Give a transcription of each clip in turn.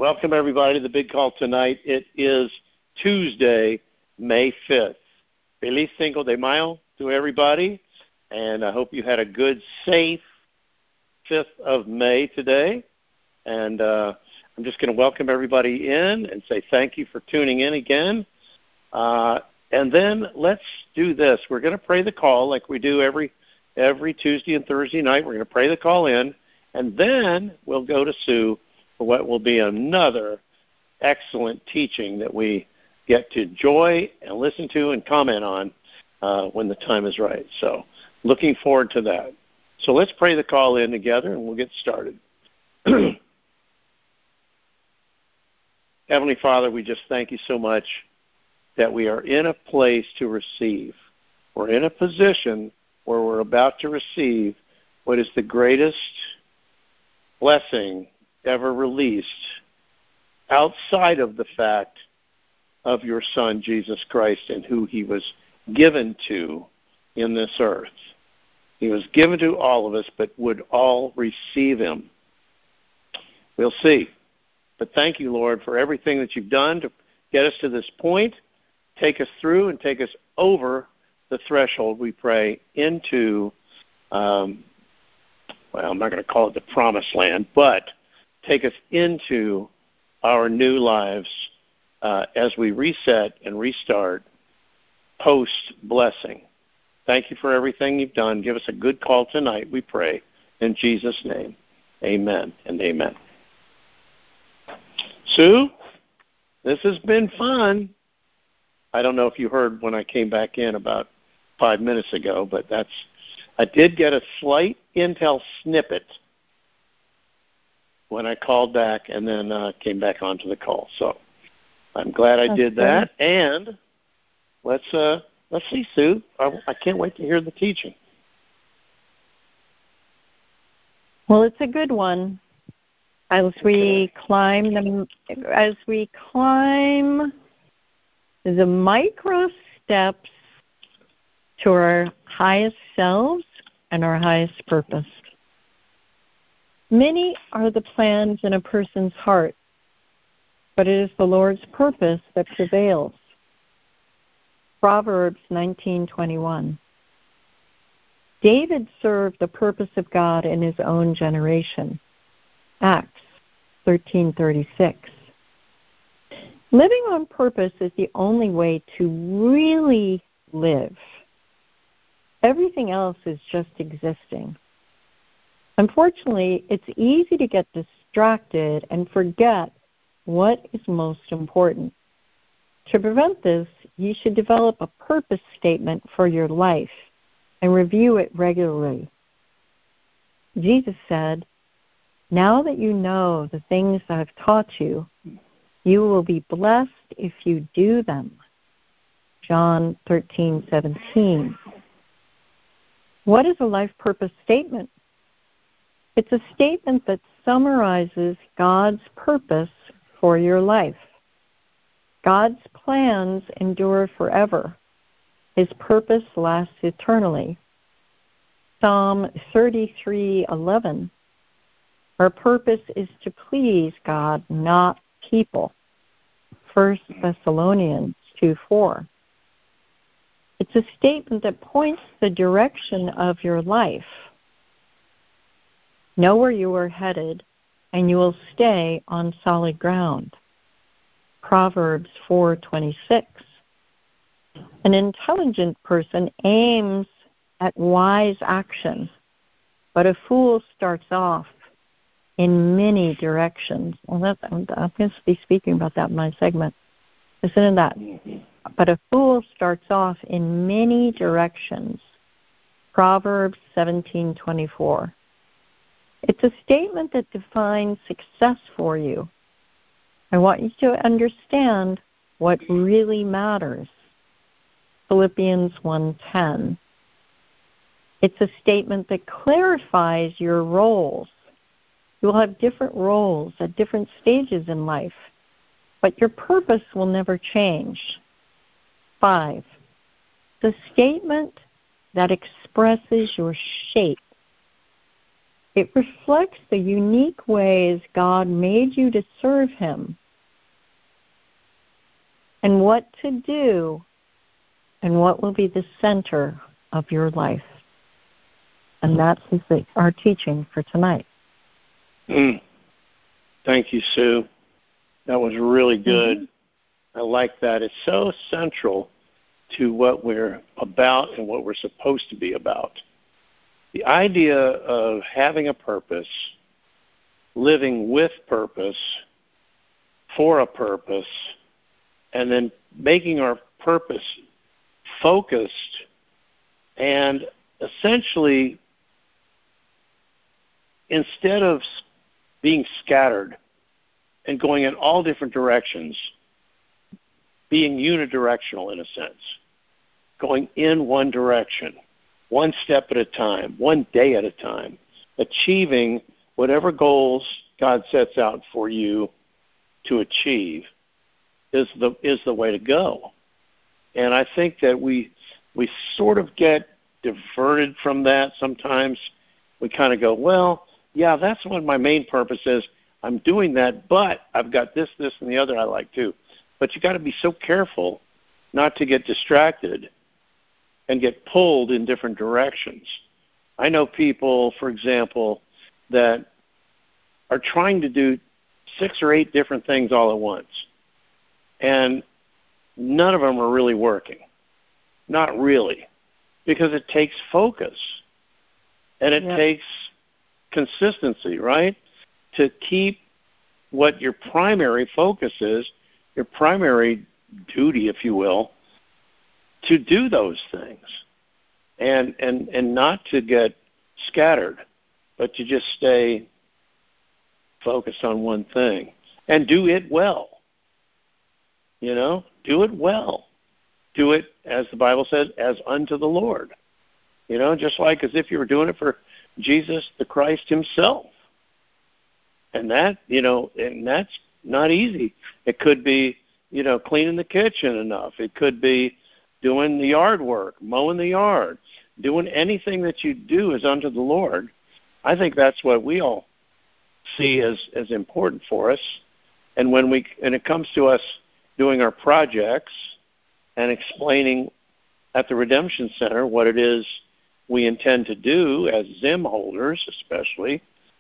Welcome, everybody, to the big call tonight. It is Tuesday, May 5th. Feliz Cinco de Mayo to everybody, and I hope you had a good, safe 5th of May today. And I'm just going to welcome everybody in and say thank you for tuning in again. And then let's do this. We're going to pray the call like we do every Tuesday and Thursday night. We're going to pray the call in, and then we'll go to Sue for what will be another excellent teaching that we get to enjoy and listen to and comment on when the time is right. So looking forward to that. So let's pray the call in together, and we'll get started. Heavenly Father, we just thank you so much that we are in a place to receive. We're in a position where we're about to receive what is the greatest blessing ever released outside of the fact of your Son, Jesus Christ, and who he was given to in this earth. He was given to all of us, but would all receive him? We'll see. But thank you, Lord, for everything that you've done to get us to this point. Take us through and take us over the threshold, we pray, into, I'm not going to call it the promised land, but take us into our new lives as we reset and restart post-blessing. Thank you for everything you've done. Give us a good call tonight, we pray. In Jesus' name, amen and amen. Sue, this has been fun. I don't know if you heard when I came back in about 5 minutes ago, but I did get a slight intel snippet when I called back and then came back onto the call. So I'm glad I did that. And let's see, Sue. I can't wait to hear the teaching. Well, it's a good one. As we climb the micro steps to our highest selves and our highest purpose. Many are the plans in a person's heart, but it is the Lord's purpose that prevails. Proverbs 19:21. David served the purpose of God in his own generation. Acts 13:36. Living on purpose is the only way to really live. Everything else is just existing. Unfortunately, it's easy to get distracted and forget what is most important. To prevent this, you should develop a purpose statement for your life and review it regularly. Jesus said, "Now that you know the things I've taught you, you will be blessed if you do them." John 13:17. What is a life purpose statement? It's a statement that summarizes God's purpose for your life. God's plans endure forever. His purpose lasts eternally. Psalm 33:11. Our purpose is to please God, not people. 1 Thessalonians 2:4. It's a statement that points the direction of your life. Know where you are headed, and you will stay on solid ground. Proverbs 4:26. An intelligent person aims at wise action, but a fool starts off in many directions. Well, I'm going to be speaking about that in my segment. Listen to that. But a fool starts off in many directions. Proverbs 17:24. It's a statement that defines success for you. I want you to understand what really matters. Philippians 1:10. It's a statement that clarifies your roles. You will have different roles at different stages in life, but your purpose will never change. 5. The statement that expresses your shape. It reflects the unique ways God made you to serve Him and what to do and what will be the center of your life. And that's our teaching for tonight. Thank you, Sue. That was really good. I like that. It's so central to what we're about and what we're supposed to be about. The idea of having a purpose, living with purpose, for a purpose, and then making our purpose focused and essentially, instead of being scattered and going in all different directions, being unidirectional in a sense, going in one direction, one step at a time, one day at a time, achieving whatever goals God sets out for you to achieve is the way to go. And I think that we sort of get diverted from that sometimes. We kind of go, well, yeah, that's what my main purpose is. I'm doing that, but I've got this, and the other I like too. But you got to be so careful not to get distracted and get pulled in different directions. I know people, for example, that are trying to do 6 or 8 different things all at once, and none of them are really working. Not really, because it takes focus, and it takes consistency, right? To keep what your primary focus is, your primary duty, if you will, to do those things, and not to get scattered, but to just stay focused on one thing and do it well. You know, do it well. Do it, as the Bible says, as unto the Lord. You know, just like as if you were doing it for Jesus the Christ himself. And that, you know, and that's not easy. It could be, you know, cleaning the kitchen enough. It could be doing the yard work, mowing the yard, doing anything that you do as unto the Lord. I think that's what we all see as important for us. And when it comes to us doing our projects and explaining at the Redemption Center what it is we intend to do as Zim holders, especially,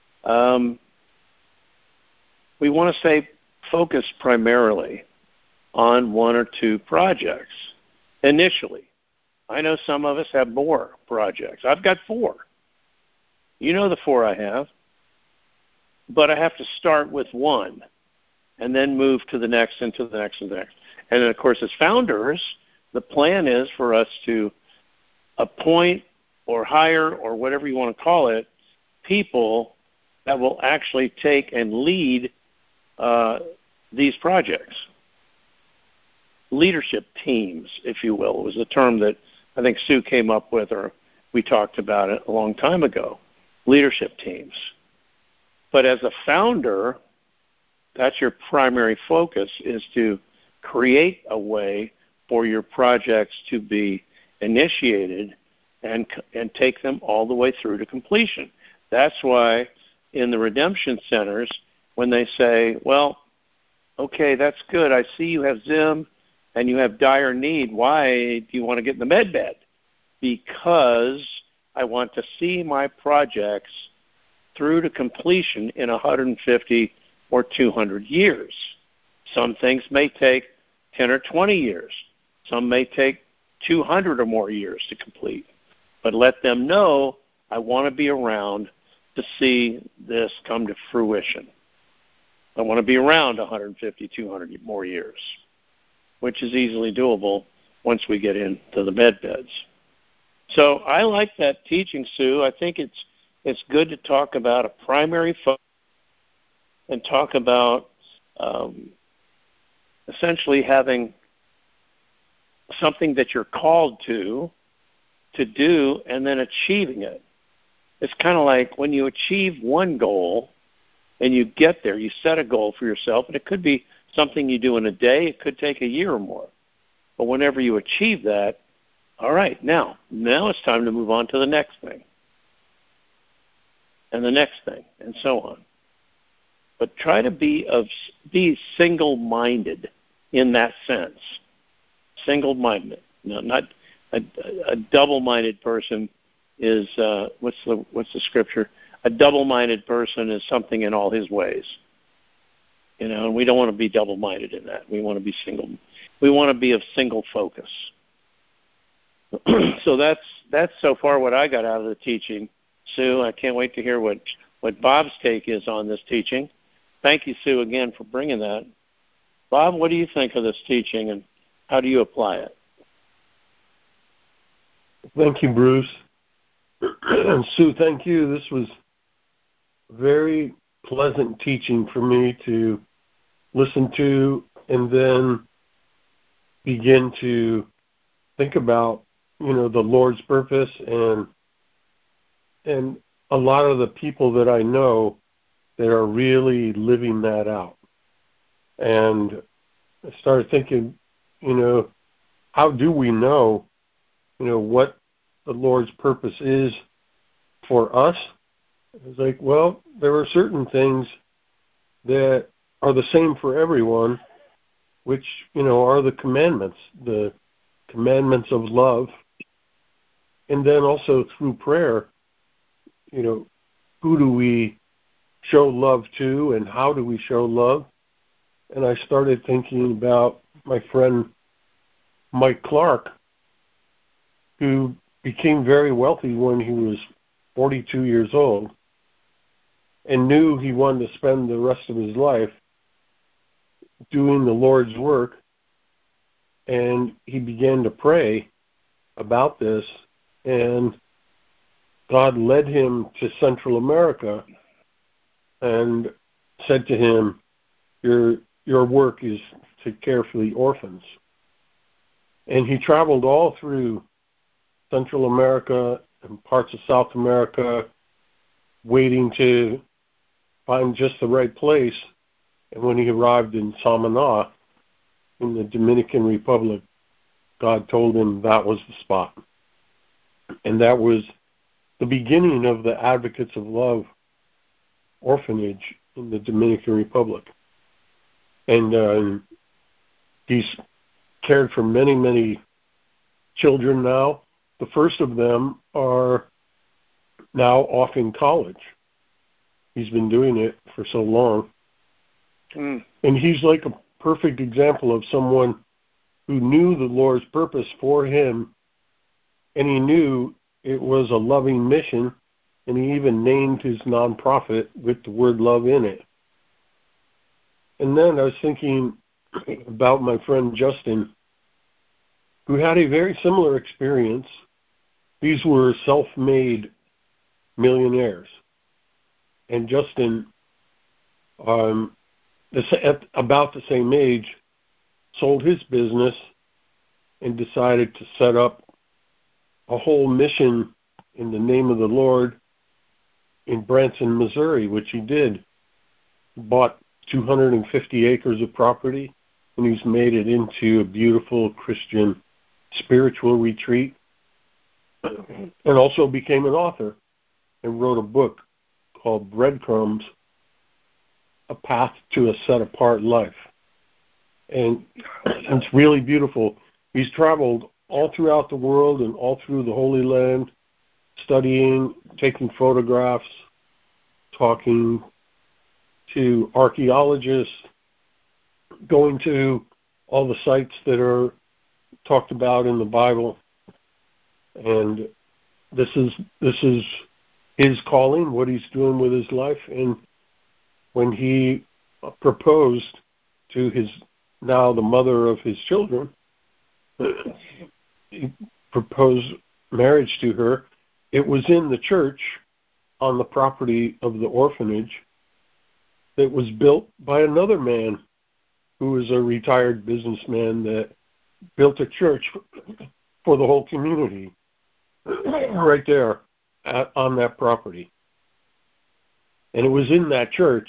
we want to stay focused primarily on 1 or 2 projects initially. I know some of us have more projects. I've got 4. You know the 4 I have. But I have to start with 1 and then move to the next and to the next and the next. And then, of course, as founders, the plan is for us to appoint or hire or whatever you want to call it, people that will actually take and lead these projects. Leadership teams, if you will, was a term that I think Sue came up with, or we talked about it a long time ago. Leadership teams. But as a founder, that's your primary focus, is to create a way for your projects to be initiated and take them all the way through to completion. That's why in the Redemption Centers, when they say, well, okay, that's good. I see you have Zim and you have dire need. Why do you want to get in the med bed? Because I want to see my projects through to completion in 150 or 200 years. Some things may take 10 or 20 years. Some may take 200 or more years to complete. But let them know I want to be around to see this come to fruition. I want to be around 150, 200 more years, which is easily doable once we get into the med beds. So I like that teaching, Sue. I think it's good to talk about a primary focus and talk about essentially having something that you're called to do and then achieving it. It's kind of like when you achieve one goal and you get there, you set a goal for yourself, and it could be something you do in a day. It could take a year or more. But whenever you achieve that, all right, now it's time to move on to the next thing. and the next thing, and so on. But try to be single-minded in that sense. Single-minded. No, not a double-minded person is what's the scripture? A double-minded person is something in all his ways. And we don't want to be double-minded in that. We want to be single. We want to be of single focus. So that's so far what I got out of the teaching, Sue. I can't wait to hear what Bob's take is on this teaching. Thank you, Sue, again for bringing that. Bob, what do you think of this teaching, and how do you apply it? Thank you, Bruce. Sue, thank you. This was very pleasant teaching for me to listen to and then begin to think about, the Lord's purpose and a lot of the people that I know that are really living that out. And I started thinking, how do we know, what the Lord's purpose is for us? I was like, well, there are certain things that are the same for everyone, which, are the commandments of love. And then also through prayer, who do we show love to and how do we show love? And I started thinking about my friend Mike Clark, who became very wealthy when he was 42 years old and knew he wanted to spend the rest of his life doing the Lord's work. And he began to pray about this, and God led him to Central America and said to him, your work is to care for the orphans. And he traveled all through Central America and parts of South America, waiting to find just the right place. And when he arrived in Samaná, in the Dominican Republic, God told him that was the spot. And that was the beginning of the Advocates of Love orphanage in the Dominican Republic. And he's cared for many, many children now. The first of them are now off in college. He's been doing it for so long. And he's like a perfect example of someone who knew the Lord's purpose for him, and he knew it was a loving mission, and he even named his nonprofit with the word love in it. And then I was thinking about my friend Justin, who had a very similar experience. These were self-made millionaires. And Justin, at about the same age, sold his business and decided to set up a whole mission in the name of the Lord in Branson, Missouri, which he did. He bought 250 acres of property, and he's made it into a beautiful Christian spiritual retreat, and also became an author and wrote a book called Breadcrumbs, A Path to a Set-Apart Life. And it's really beautiful. He's traveled all throughout the world and all through the Holy Land, studying, taking photographs, talking to archaeologists, going to all the sites that are talked about in the Bible. And this is his calling, what he's doing with his life. And when he proposed to his, now the mother of his children, he proposed marriage to her. It was in the church on the property of the orphanage that was built by another man who was a retired businessman that built a church for the whole community right there on that property. And it was in that church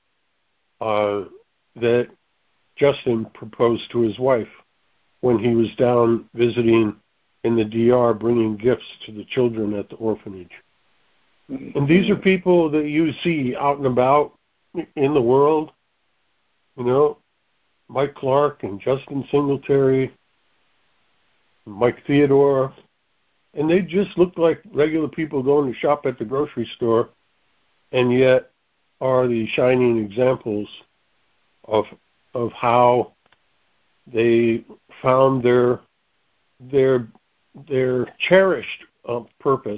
that Justin proposed to his wife when he was down visiting in the DR, bringing gifts to the children at the orphanage. And these are people that you see out and about in the world, you know, Mike Clark and Justin Singletary, Mike Theodore, and they just look like regular people going to shop at the grocery store, and yet are the shining examples of how they found their cherished purpose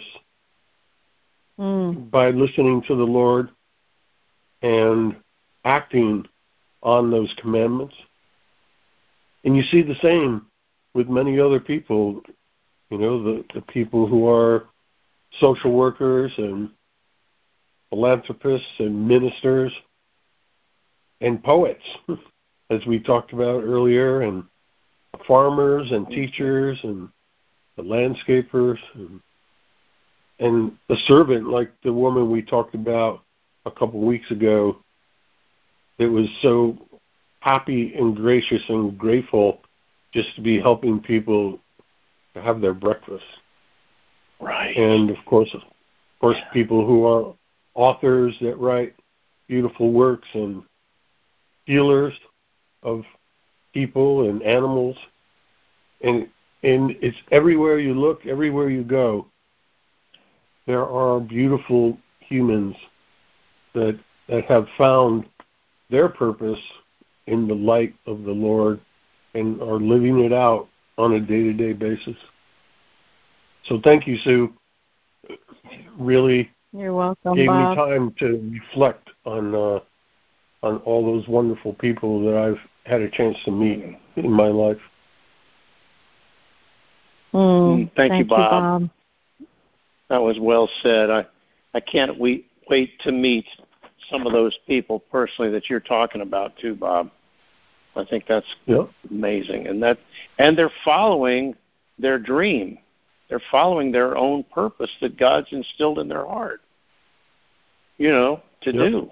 by listening to the Lord and acting on those commandments. And you see the same with many other people, you know, the people who are social workers and philanthropists and ministers and poets, as we talked about earlier, and farmers and teachers and the landscapers and the servant, like the woman we talked about a couple of weeks ago, that was so happy and gracious and grateful just to be helping people to have their breakfast. Right. And of course, people who are authors that write beautiful works and healers of people and animals. And it's everywhere you look, everywhere you go, there are beautiful humans that have found their purpose in the light of the Lord and are living it out on a day-to-day basis. So thank you, Sue. Really, you're welcome, gave Bob. me time to reflect on all those wonderful people that I've had a chance to meet in my life. Thank you, Bob. That was well said. I can't wait to meet some of those people personally that you're talking about too, Bob. I think that's amazing, and they're following their dream. They're following their own purpose that God's instilled in their heart, you know, to do.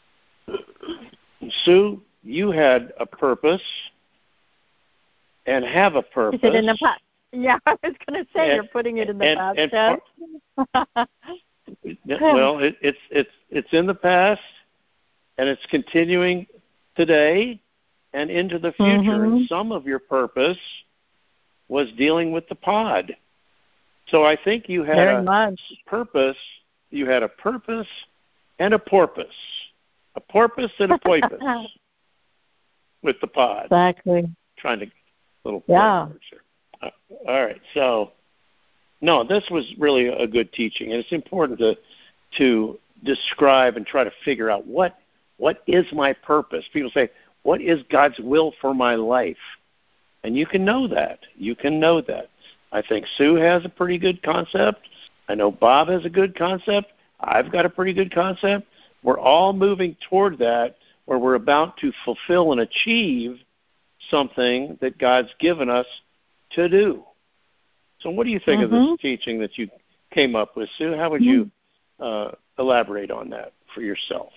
Sue, you had a purpose and have a purpose. Is it in the past? Yeah, I was going to say you're putting it in the past. Well, it's in the past, and it's continuing today and into the future. And some of your purpose was dealing with the pod. So I think you had purpose. You had a purpose and a porpoise. A porpoise and a porpoise with the pod. Exactly. Trying to little words here. All right. So, no, this was really a good teaching, and it's important to describe and try to figure out what is my purpose. People say, what is God's will for my life? And you can know that. You can know that. I think Sue has a pretty good concept. I know Bob has a good concept. I've got a pretty good concept. We're all moving toward that, where we're about to fulfill and achieve something that God's given us to do. So what do you think of this teaching that you came up with, Sue? How would you elaborate on that for yourself?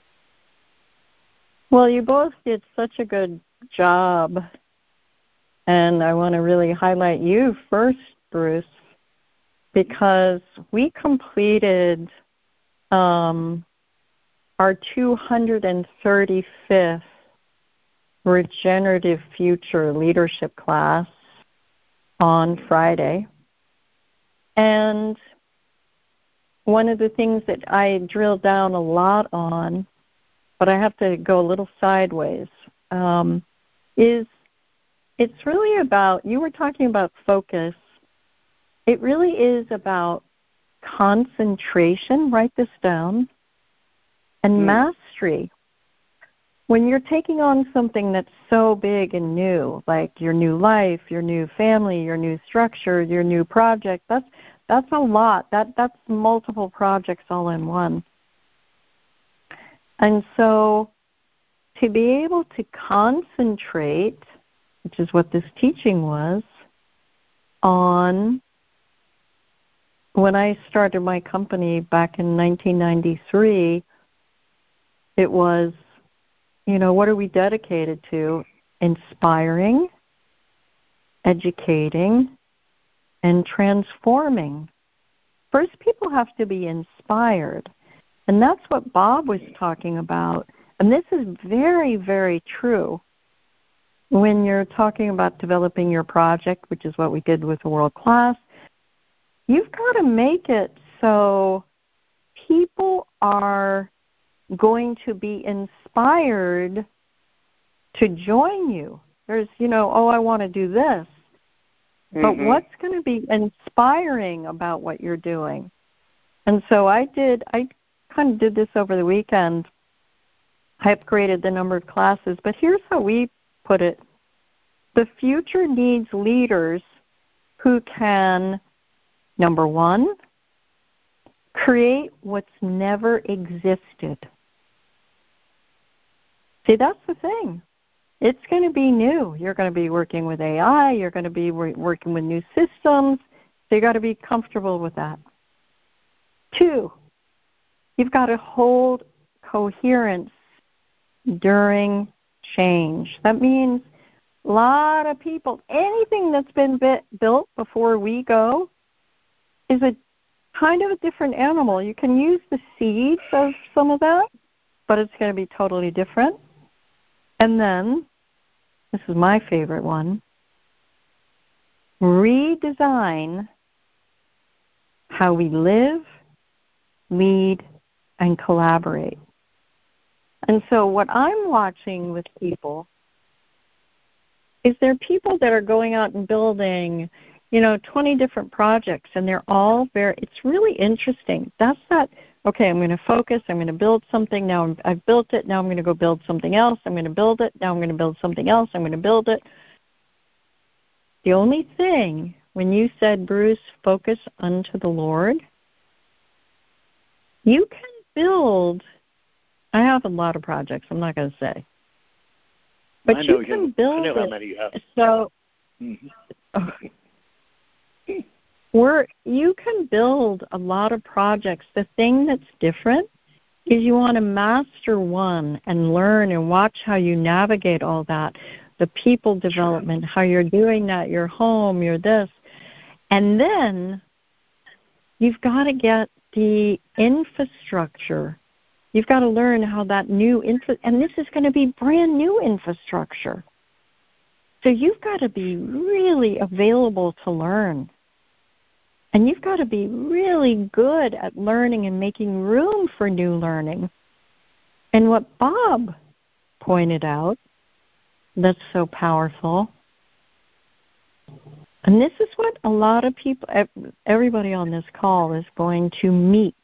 Well, you both did such a good job, and I want to really highlight you first, Bruce, because we completed our 235th Regenerative Future Leadership class on Friday. And one of the things that I drilled down a lot on, but I have to go a little sideways, is it's really about, you were talking about focus. It really is about concentration, write this down, and mastery. When you're taking on something that's so big and new, like your new life, your new family, your new structure, your new project, that's a lot. That's multiple projects all in one. And so to be able to concentrate, which is what this teaching was, on when I started my company back in 1993, it was, what are we dedicated to? Inspiring, educating, and transforming First, people have to be inspired. And that's what Bob was talking about. And this is very, very true when you're talking about developing your project, which is what we did with World Class. You've got to make it so people are going to be inspired to join you. There's, oh, I want to do this. But what's going to be inspiring about what you're doing? And so I kind of did this over the weekend. I upgraded the number of classes, but here's how we put it. The future needs leaders who can, number one, create what's never existed. See, that's the thing. It's going to be new. You're going to be working with AI. You're going to be working with new systems. So you've got to be comfortable with that. 2, you've got to hold coherence during change. That means a lot of people, anything that's been built before we go is a kind of a different animal. You can use the seeds of some of that, but it's going to be totally different. And then, this is my favorite one, redesign how we live, lead, and collaborate. And so what I'm watching with people is there are people that are going out and building, 20 different projects, and they're all it's really interesting. That's that, okay, I'm going to focus, I'm going to build something, now I've built it, now I'm going to go build something else, I'm going to build it, now I'm going to build something else, I'm going to build it. The only thing, when you said, Bruce, focus unto the Lord, you can build, I have a lot of projects, I'm not going to say. But you can build I know how many you have. So, you can build a lot of projects. The thing that's different is you want to master one and learn and watch how you navigate all that, the people development, how you're doing that, your home, your this. And then you've got to get the infrastructure. You've got to learn how that new and this is going to be brand new infrastructure. So you've got to be really available to learn. And you've got to be really good at learning and making room for new learning. And what Bob pointed out that's so powerful, and this is what a lot of people, everybody on this call is going to meet.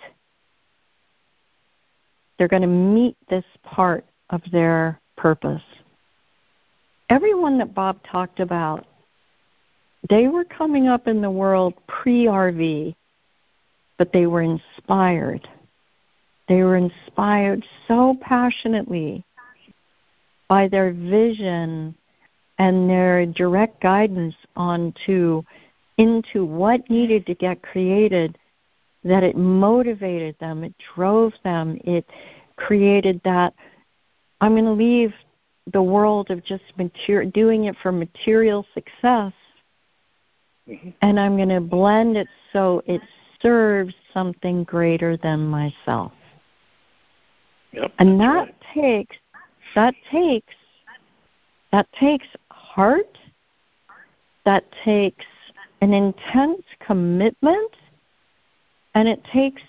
They're going to meet this part of their purpose. Everyone that Bob talked about, they were coming up in the world pre-RV, but they were inspired. They were inspired so passionately by their vision and their direct guidance into what needed to get created, that it motivated them, it drove them, it created that, I'm going to leave the world of just doing it for material success, and I'm going to blend it so it serves something greater than myself. Yep, and that takes heart, that takes an intense commitment, and it takes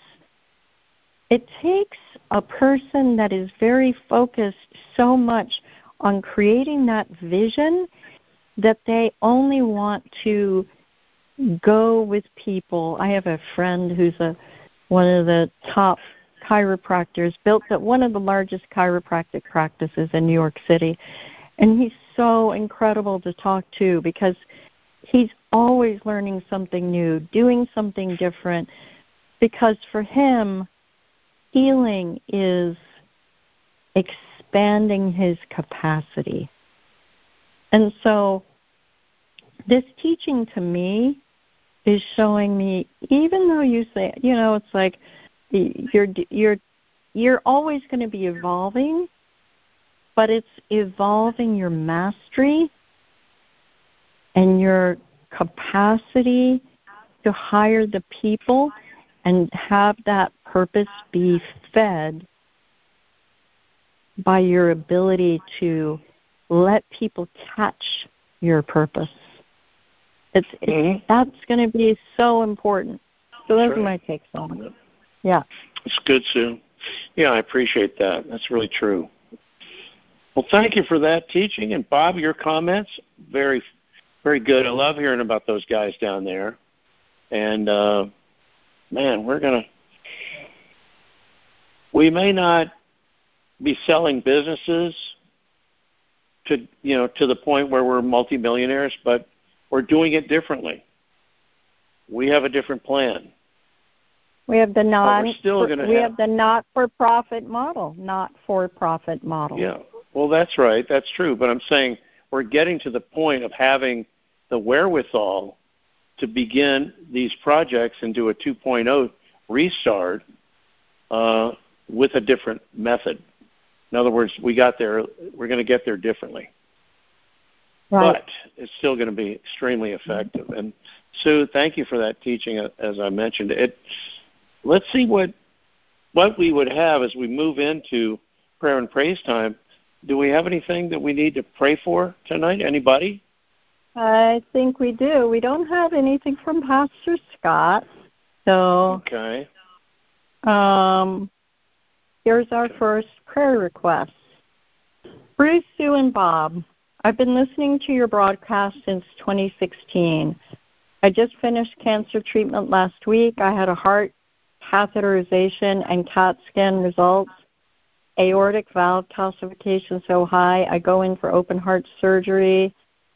a person that is very focused so much on creating that vision that they only want to go with people. I have a friend who's one of the top chiropractors, built one of the largest chiropractic practices in New York City. And he's so incredible to talk to because he's always learning something new, doing something different, because for him, healing is expanding his capacity. And so this teaching to me is showing me, even though you say, it's like you're always going to be evolving, but it's evolving your mastery and your capacity to hire the people and have that purpose be fed by your ability to let people catch your purpose. That's going to be so important. So those are my takes on it. Yeah. It's good, Sue. Yeah, I appreciate that. That's really true. Well, thank you for that teaching. And, Bob, your comments, very, very good. I love hearing about those guys down there. And, man, we may not be selling businesses to the point where we're multimillionaires, but we're doing it differently. We have a different plan. We have the not-for-profit model. Yeah, well, that's right. That's true. But I'm saying we're getting to the point of having the wherewithal to begin these projects and do a 2.0 restart with a different method. In other words, we're going to get there differently. Right. But it's still going to be extremely effective. And, Sue, thank you for that teaching, as I mentioned. Let's see what we would have as we move into prayer and praise time. Do we have anything that we need to pray for tonight? Anybody? I think we do. We don't have anything from Pastor Scott. So okay. Here's our first prayer request. Bruce, Sue, and Bob, I've been listening to your broadcast since 2016. I just finished cancer treatment last week. I had a heart catheterization and CAT scan results. Aortic valve calcification so high, I go in for open heart surgery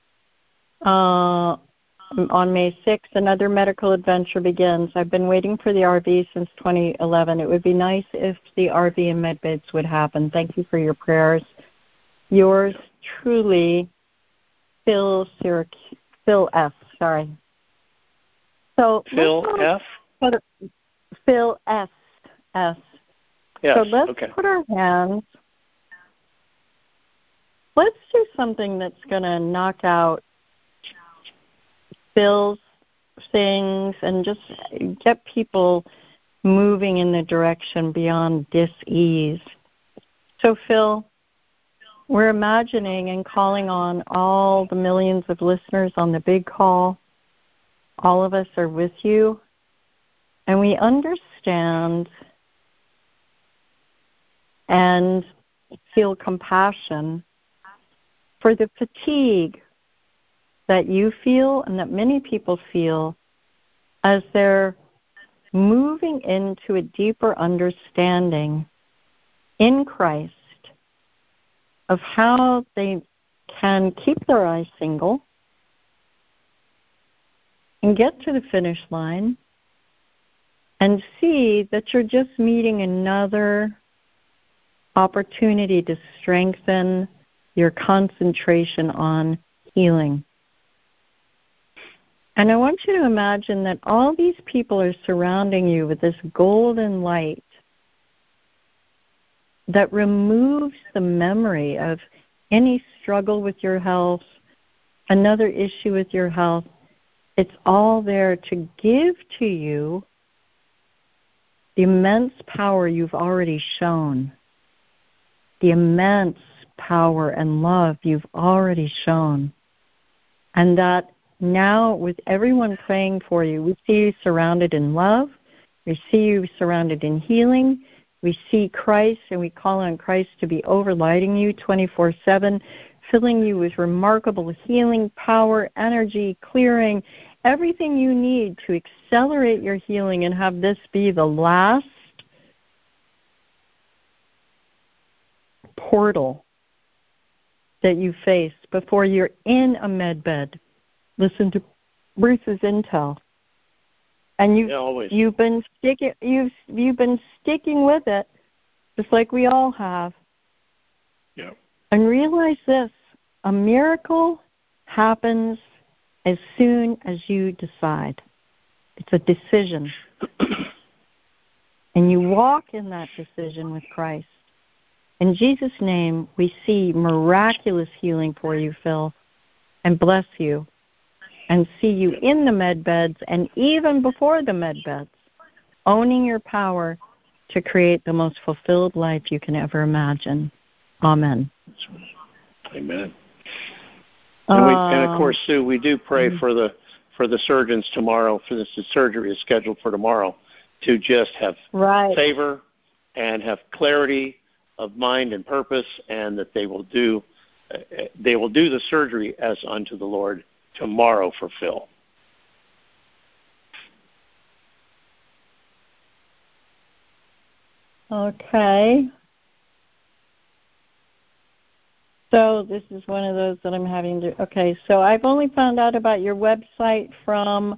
on May 6th. Another medical adventure begins. I've been waiting for the RV since 2011. It would be nice if the RV and medbeds would happen. Thank you for your prayers. Yours truly, Phil F. Sorry. So Phil F. Phil S. Yes, so let's put our hands. Let's do something that's going to knock out Phil's things and just get people moving in the direction beyond dis-ease. So, Phil, we're imagining and calling on all the millions of listeners on the big call. All of us are with you, and we understand and feel compassion for the fatigue that you feel and that many people feel as they're moving into a deeper understanding in Christ of how they can keep their eyes single and get to the finish line and see that you're just meeting another opportunity to strengthen your concentration on healing. And I want you to imagine that all these people are surrounding you with this golden light that removes the memory of any struggle with your health, another issue with your health. It's all there to give to you the immense power you've already shown, the immense power and love you've already shown. And that now, with everyone praying for you, we see you surrounded in love, we see you surrounded in healing, we see Christ, and we call on Christ to be overlighting you 24/7, filling you with remarkable healing power, energy, clearing, everything you need to accelerate your healing and have this be the last portal that you face before you're in a med bed. Listen to Bruce's intel, and you've been sticking with it, just like we all have. Yeah. And realize this: a miracle happens as soon as you decide. It's a decision, and you walk in that decision with Christ. In Jesus' name, we see miraculous healing for you, Phil, and bless you. And see you in the med beds and even before the med beds. owning your power to create the most fulfilled life you can ever imagine. Amen. Amen. And of course, Sue, we do pray for the surgeons tomorrow. For this, the surgery is scheduled for tomorrow, to just have favor and have clarity of mind and purpose, and that they will do the surgery as unto the Lord tomorrow for Phil. Okay. So this is one of those that I'm having to... Okay, so I've only found out about your website from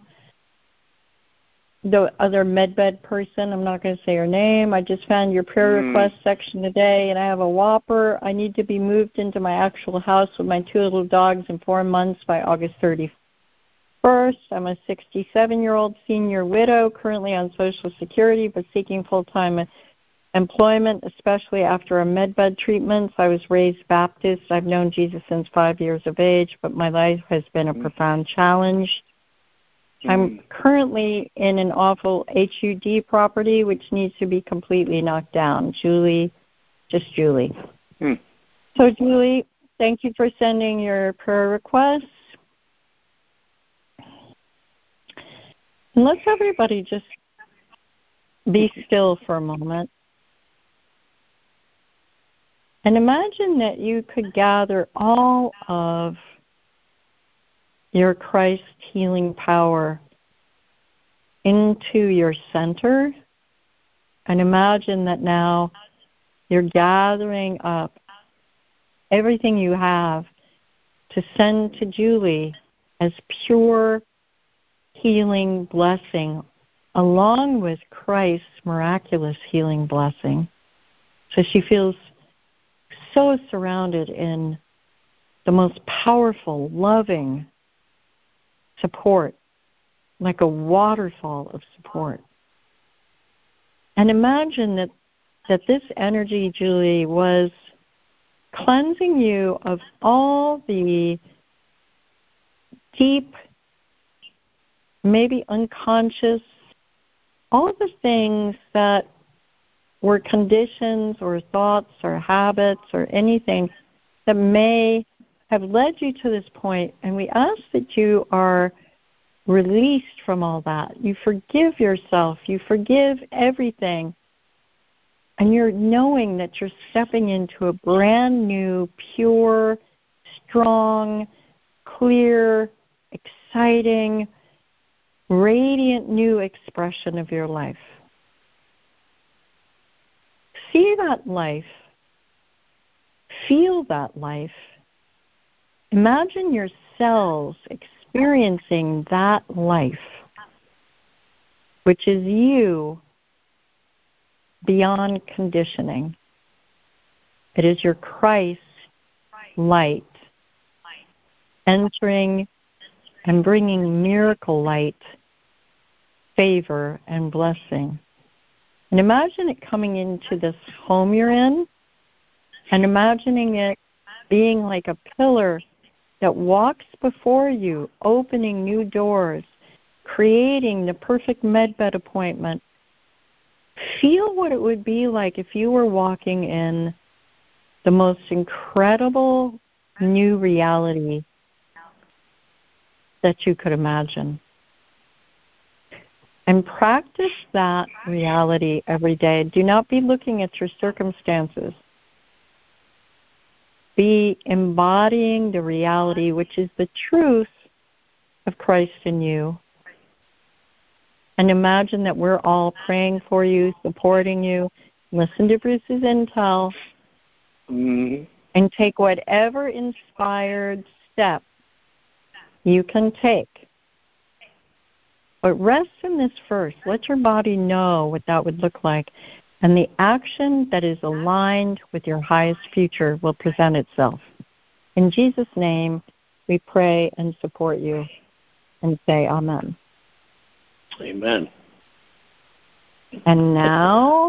the other MedBed person. I'm not going to say her name. I just found your prayer request section today, and I have a whopper. I need to be moved into my actual house with my 2 little dogs in 4 months by August 31st. I'm a 67-year-old senior widow, currently on Social Security, but seeking full-time employment, especially after a MedBed treatments. I was raised Baptist. I've known Jesus since 5 years of age, but my life has been a profound challenge. I'm currently in an awful HUD property, which needs to be completely knocked down. Julie. So, Julie, thank you for sending your prayer requests. And let's everybody just be still for a moment. And imagine that you could gather all of your Christ healing power into your center. And imagine that now you're gathering up everything you have to send to Julie as pure healing blessing, along with Christ's miraculous healing blessing. So she feels so surrounded in the most powerful, loving support, like a waterfall of support. And imagine that this energy, Julie, was cleansing you of all the deep, maybe unconscious, all the things that were conditions or thoughts or habits or anything that may have led you to this point. And we ask that you are released from all that. You forgive yourself. You forgive everything. And you're knowing that you're stepping into a brand new, pure, strong, clear, exciting, radiant new expression of your life. See that life. Feel that life. Imagine your cells experiencing that life, which is you beyond conditioning. It is your Christ light entering and bringing miracle light, favor, and blessing. And imagine it coming into this home you're in, and imagining it being like a pillar that walks before you, opening new doors, creating the perfect MedBed appointment. Feel what it would be like if you were walking in the most incredible new reality that you could imagine. And practice that reality every day. Do not be looking at your circumstances. Be embodying the reality, which is the truth of Christ in you. And imagine that we're all praying for you, supporting you. Listen to Bruce's intel. And take whatever inspired step you can take. But rest in this first. Let your body know what that would look like. And the action that is aligned with your highest future will present itself. In Jesus' name, we pray and support you and say amen. Amen. And now,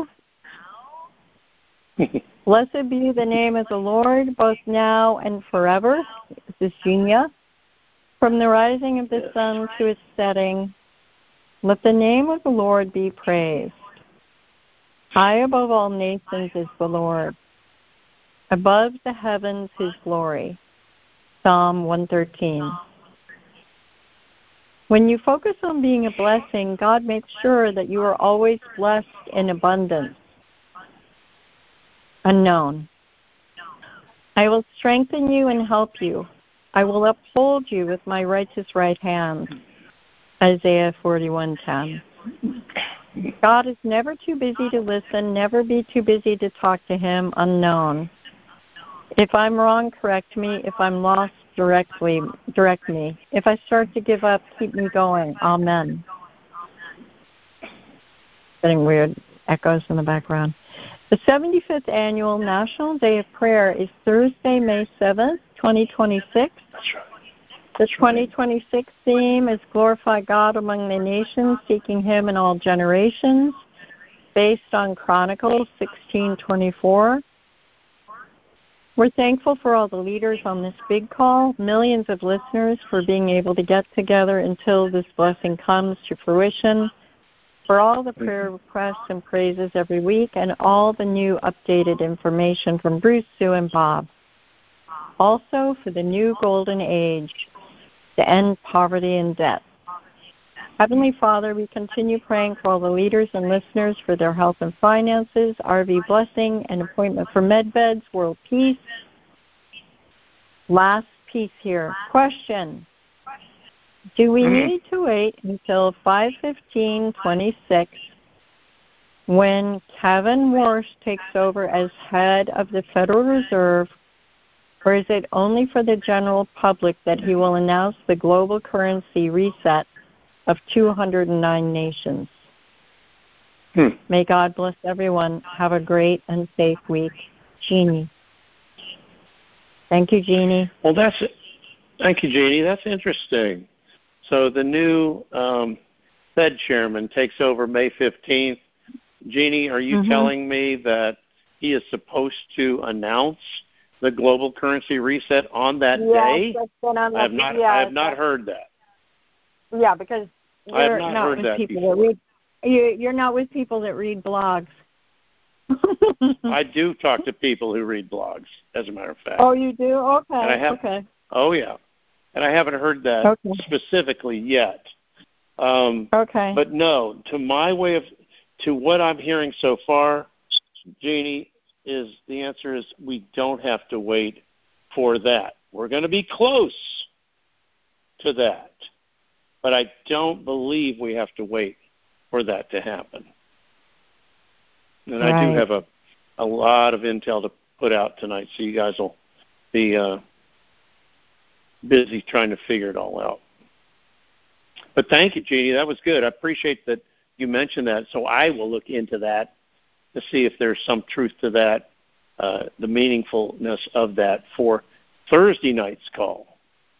blessed be the name of the Lord, both now and forever. This is Genia. From the rising of the sun to its setting, Let the name of the Lord be praised. High above all nations is the Lord. Above the heavens his glory. Psalm 113. When you focus on being a blessing, God makes sure that you are always blessed in abundance. Unknown. I will strengthen you and help you. I will uphold you with my righteous right hand. Isaiah 41:10. God is never too busy to listen, never be too busy to talk to him. Unknown. If I'm wrong, correct me. If I'm lost, direct me. If I start to give up, keep me going. Amen. Getting weird echoes in the background. The 75th Annual National Day of Prayer is Thursday, May 7th, 2026. The 2026 theme is Glorify God Among the Nations, Seeking Him in All Generations, based on Chronicles 16:24. We're thankful for all the leaders on this big call, millions of listeners for being able to get together until this blessing comes to fruition, for all the prayer requests and praises every week, and all the new updated information from Bruce, Sue, and Bob. Also for the new golden age, to end poverty and debt. Heavenly Father, we continue praying for all the leaders and listeners for their health and finances, RV blessing, and appointment for medbeds, world peace. Last piece here. Question. Do we need to wait until 5/15/26 when Kevin Warsh takes over as head of the Federal Reserve, or is it only for the general public that he will announce the global currency reset of 209 nations? May God bless everyone. Have a great and safe week. Jeannie. Thank you, Jeannie. Well, thank you, Jeannie. That's interesting. So the new Fed chairman takes over May 15th. Jeannie, are you telling me that he is supposed to announce the global currency reset on that day? That's been on I have not heard that. Yeah, because I have not heard that before. You're not with people that read blogs. I do talk to people who read blogs, as a matter of fact. Oh, you do? Okay. Okay. Oh, yeah. And I haven't heard that specifically yet. Okay. But no, to what I'm hearing so far, Jeannie, the answer is we don't have to wait for that. We're going to be close to that. But I don't believe we have to wait for that to happen. And I do have a lot of intel to put out tonight, so you guys will be busy trying to figure it all out. But thank you, Jeannie. That was good. I appreciate that you mentioned that, so I will look into that to see if there's some truth to that, the meaningfulness of that for Thursday night's call.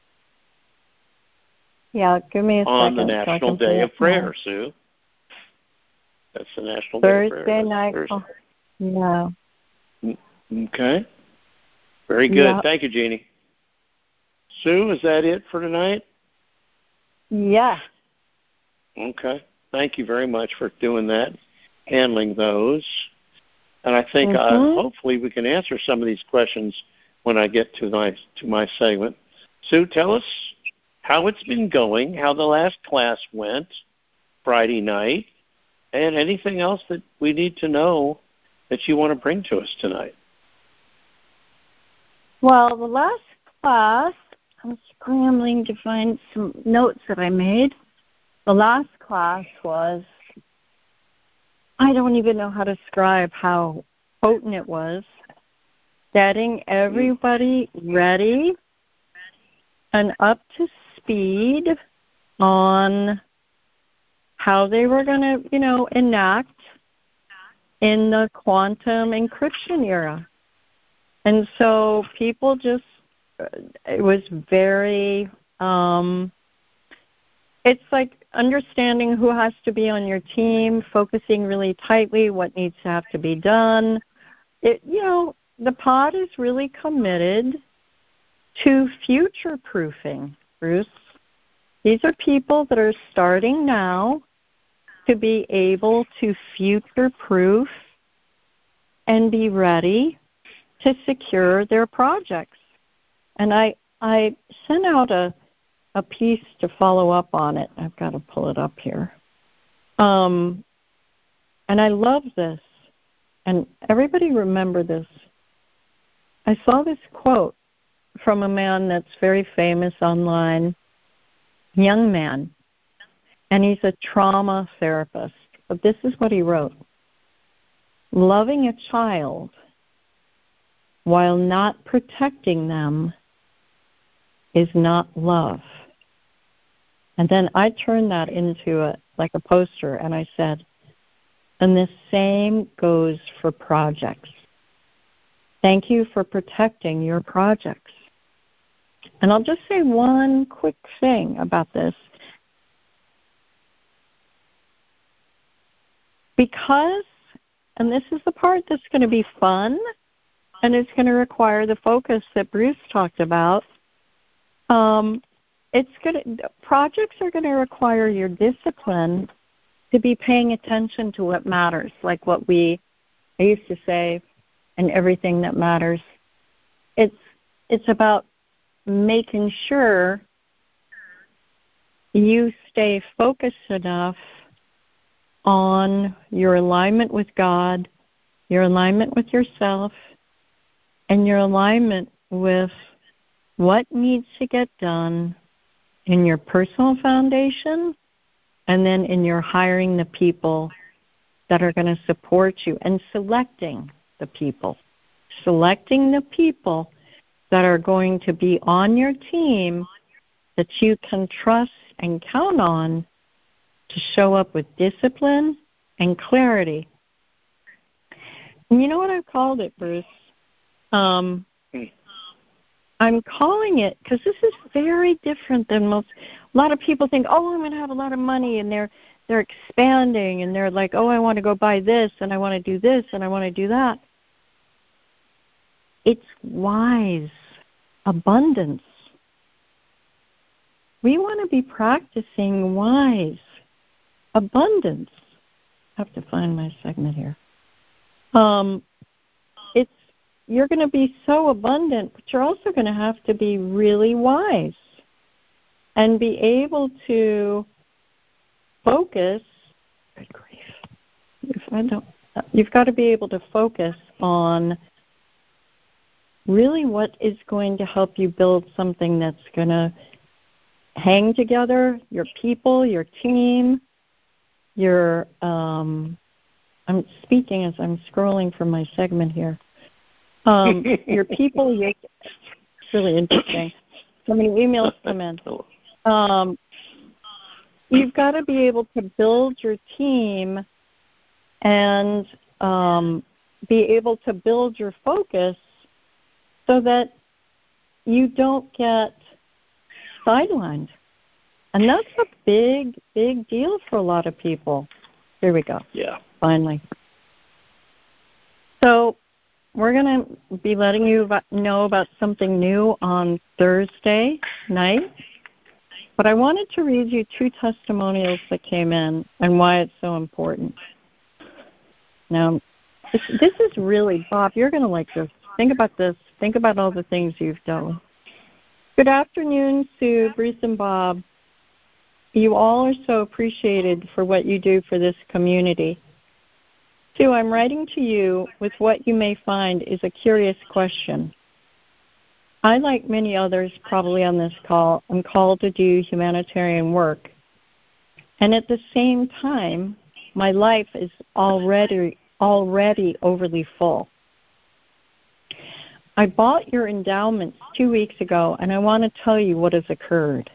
Yeah, give me a second. On the National Day of Prayer, Sue. That's the National Day of Prayer. Thursday night. No. Okay. Very good. Yep. Thank you, Jeannie. Sue, is that it for tonight? Yes. Okay. Thank you very much for doing that, handling those. And I think hopefully we can answer some of these questions when I get to my segment. Sue, tell us how it's been going, how the last class went Friday night, and anything else that we need to know that you want to bring to us tonight. Well, the last class, I'm scrambling to find some notes that I made. The last class was, I don't even know how to describe how potent it was, getting everybody ready and up to speed on how they were going to, enact in the quantum encryption era. And so people just, it was very, it's like understanding who has to be on your team, focusing really tightly what needs to have to be done. The pod is really committed to future-proofing, Bruce. These are people that are starting now to be able to future-proof and be ready to secure their projects. And I sent out a piece to follow up on it. I've got to pull it up here. And I love this. And everybody remember this. I saw this quote from a man that's very famous online, young man, and he's a trauma therapist. But this is what he wrote. Loving a child while not protecting them is not love. And then I turned that into a poster, and I said, and the same goes for projects. Thank you for protecting your projects. And I'll just say one quick thing about this. Because, and this is the part that's going to be fun, and it's going to require the focus that Bruce talked about, projects are going to require your discipline to be paying attention to what matters, like I used to say, and everything that matters. It's about making sure you stay focused enough on your alignment with God, your alignment with yourself, and your alignment with what needs to get done in your personal foundation and then in your hiring the people that are going to support you and selecting the people that are going to be on your team that you can trust and count on to show up with discipline and clarity. And you know what I've called it, Bruce? I'm calling it, because this is very different than most. A lot of people think, oh, I'm going to have a lot of money, and they're expanding, and they're like, oh, I want to go buy this, and I want to do this, and I want to do that. It's wise abundance. We want to be practicing wise abundance. I have to find my segment here. You're going to be so abundant, but you're also going to have to be really wise and be able to focus. Good grief. You've got to be able to focus on really what is going to help you build something that's going to hang together, your people, your team, I'm speaking as I'm scrolling from my segment here. Your people, it's really interesting. So many emails come in. You've got to be able to build your team and be able to build your focus so that you don't get sidelined. And that's a big, big deal for a lot of people. Here we go. Yeah. Finally. So we're going to be letting you know about something new on Thursday night. But I wanted to read you 2 testimonials that came in and why it's so important. Now, this is really, Bob, you're going to like this. Think about this. Think about all the things you've done. Good afternoon, Sue, Bruce, and Bob. You all are so appreciated for what you do for this community. Sue, I'm writing to you with what you may find is a curious question. I, like many others probably on this call, am called to do humanitarian work. And at the same time, my life is already overly full. I bought your endowments 2 weeks ago, and I want to tell you what has occurred.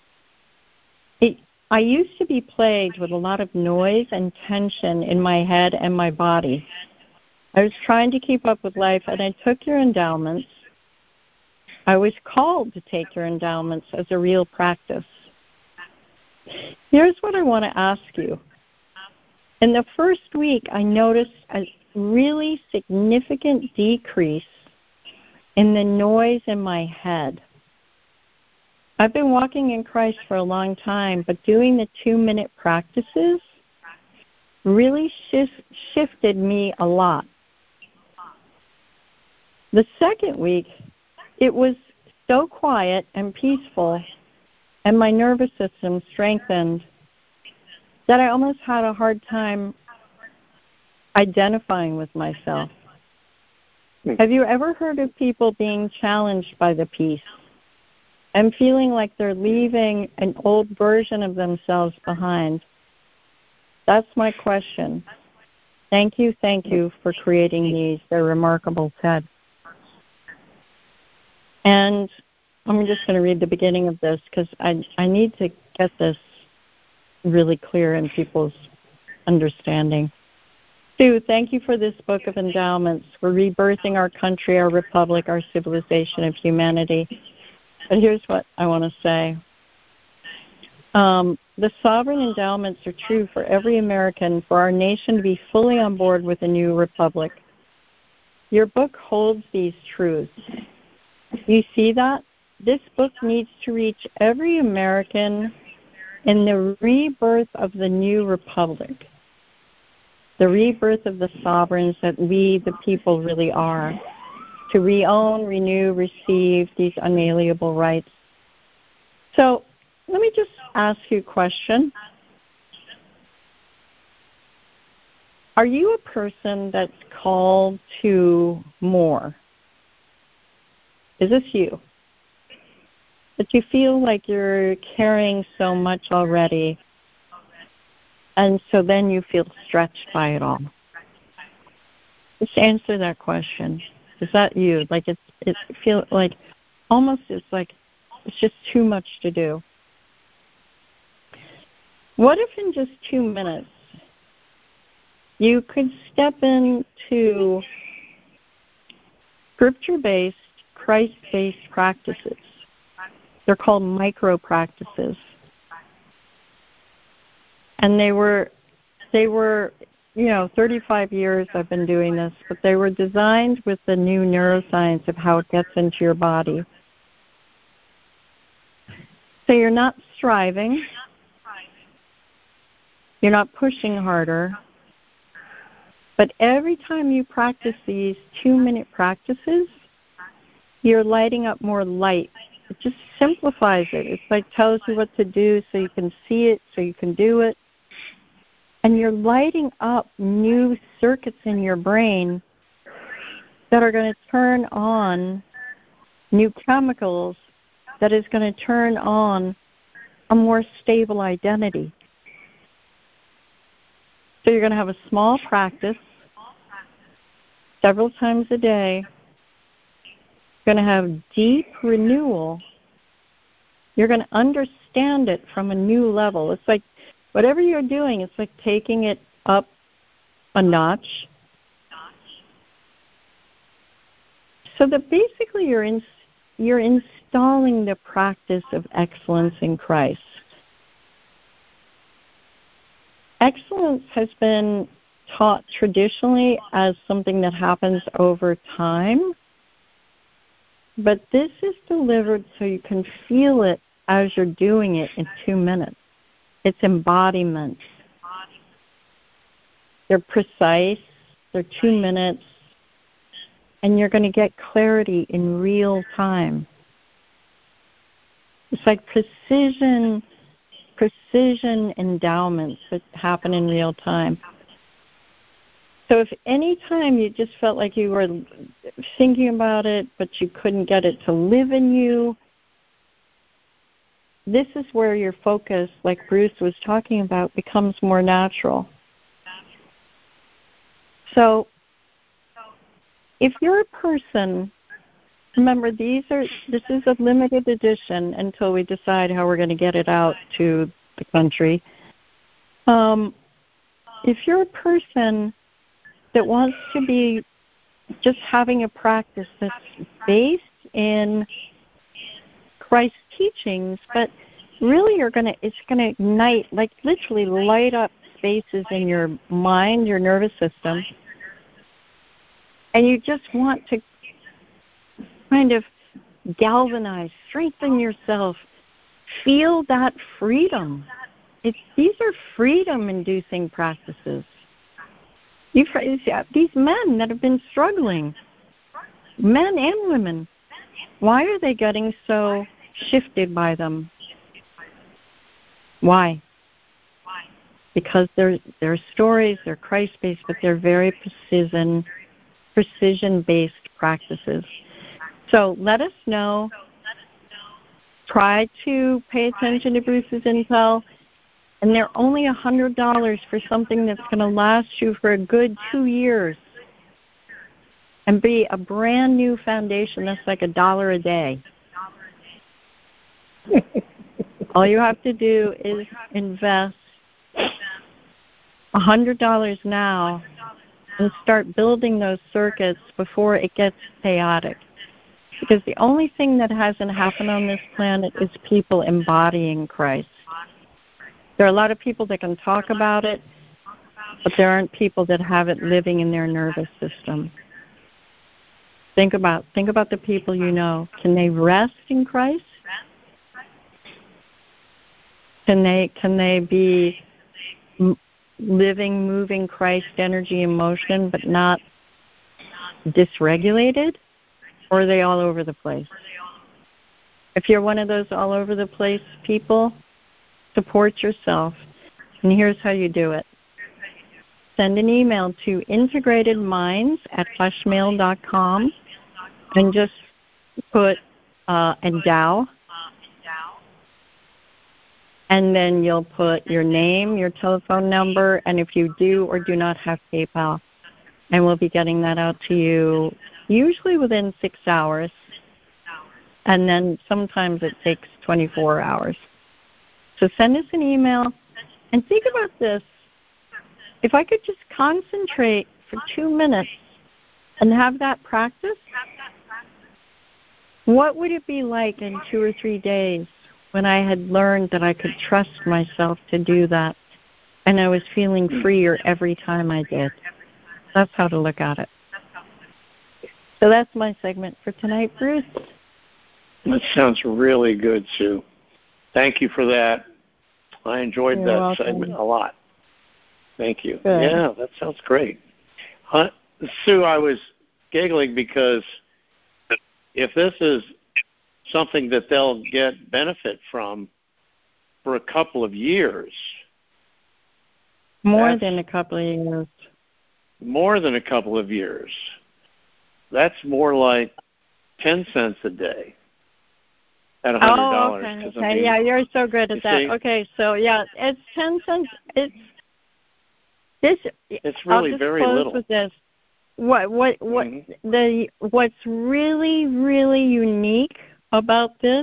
I used to be plagued with a lot of noise and tension in my head and my body. I was trying to keep up with life, and I took your endowments. I was called to take your endowments as a real practice. Here's what I want to ask you. In the first week, I noticed a really significant decrease in the noise in my head. I've been walking in Christ for a long time, but doing the 2-minute practices really shifted me a lot. The second week, it was so quiet and peaceful, and my nervous system strengthened that I almost had a hard time identifying with myself. Have you ever heard of people being challenged by the peace and feeling like they're leaving an old version of themselves behind? That's my question. Thank you for creating these. They're remarkable, Ted. And I'm just going to read the beginning of this because I need to get this really clear in people's understanding. Sue, thank you for this book of endowments. We're rebirthing our country, our republic, our civilization of humanity. But here's what I want to say. The sovereign endowments are true for every American, for our nation to be fully on board with a new republic. Your book holds these truths. You see that? This book needs to reach every American in the rebirth of the new republic, the rebirth of the sovereigns that we, the people, really are, to re-own, renew, receive these unalienable rights. So let me just ask you a question. Are you a person that's called to more? Is this you? That you feel like you're carrying so much already, and so then you feel stretched by it all? Just answer that question. Is that you? Like it feels like almost it's like it's just too much to do. What if in just 2 minutes you could step into scripture-based, Christ-based practices? They're called micro-practices. And they were 35 years I've been doing this, but they were designed with the new neuroscience of how it gets into your body. So you're not striving. You're not pushing harder. But every time you practice these 2-minute practices, you're lighting up more light. It just simplifies it. It's like tells you what to do so you can see it, so you can do it. And you're lighting up new circuits in your brain that are going to turn on new chemicals that is going to turn on a more stable identity. So you're going to have a small practice several times a day. You're going to have deep renewal. You're going to understand it from a new level. It's like whatever you're doing, it's like taking it up a notch. So that basically you're installing the practice of excellence in Christ. Excellence has been taught traditionally as something that happens over time, but this is delivered so you can feel it as you're doing it in 2 minutes. It's embodiment. They're precise. They're 2 minutes. And you're going to get clarity in real time. It's like precision endowments that happen in real time. So if any time you just felt like you were thinking about it, but you couldn't get it to live in you, this is where your focus, like Bruce was talking about, becomes more natural. So if you're a person, remember this is a limited edition until we decide how we're going to get it out to the country. If you're a person that wants to be just having a practice that's based in Christ's teachings, but really it's going to ignite, like literally light up spaces in your mind, your nervous system, and you just want to kind of galvanize, strengthen yourself, feel that freedom these are freedom-inducing practices. These men that have been struggling, men and women, why are they getting so shifted by them? Why? Because their stories, they're Christ-based, but they're very precision-based practices. So let us know. Try to pay attention to Bruce's intel. And they're only $100 for something that's going to last you for a good 2 years and be a brand new foundation that's like $1 a day. All you have to do is invest $100 now and start building those circuits before it gets chaotic. Because the only thing that hasn't happened on this planet is people embodying Christ. There are a lot of people that can talk about it, but there aren't people that have it living in their nervous system. Think about the people you know. Can they rest in Christ? Can they be living, moving Christ energy and motion, but not dysregulated? Or are they all over the place? If you're one of those all over the place people, support yourself. And here's how you do it. Send an email to integratedminds@fleshmail.com and just put endow. And then you'll put your name, your telephone number, and if you do or do not have PayPal. And we'll be getting that out to you usually within 6 hours. And then sometimes it takes 24 hours. So send us an email and think about this. If I could just concentrate for 2 minutes and have that practice, what would it be like in 2 or 3 days when I had learned that I could trust myself to do that and I was feeling freer every time I did? That's how to look at it. So that's my segment for tonight, Bruce. That sounds really good, Sue. Thank you for that. I enjoyed that segment a lot. Thank you. Good. Yeah, that sounds great. Sue, I was giggling because if this is something that they'll get benefit from for a couple of years. More than a couple of years. More than a couple of years. That's more like 10 cents a day at $100. Oh, okay. Okay. I mean, yeah, you're so good at that. See? Okay, so yeah, it's 10 cents. It's really very little. With this. What's really, really unique about this?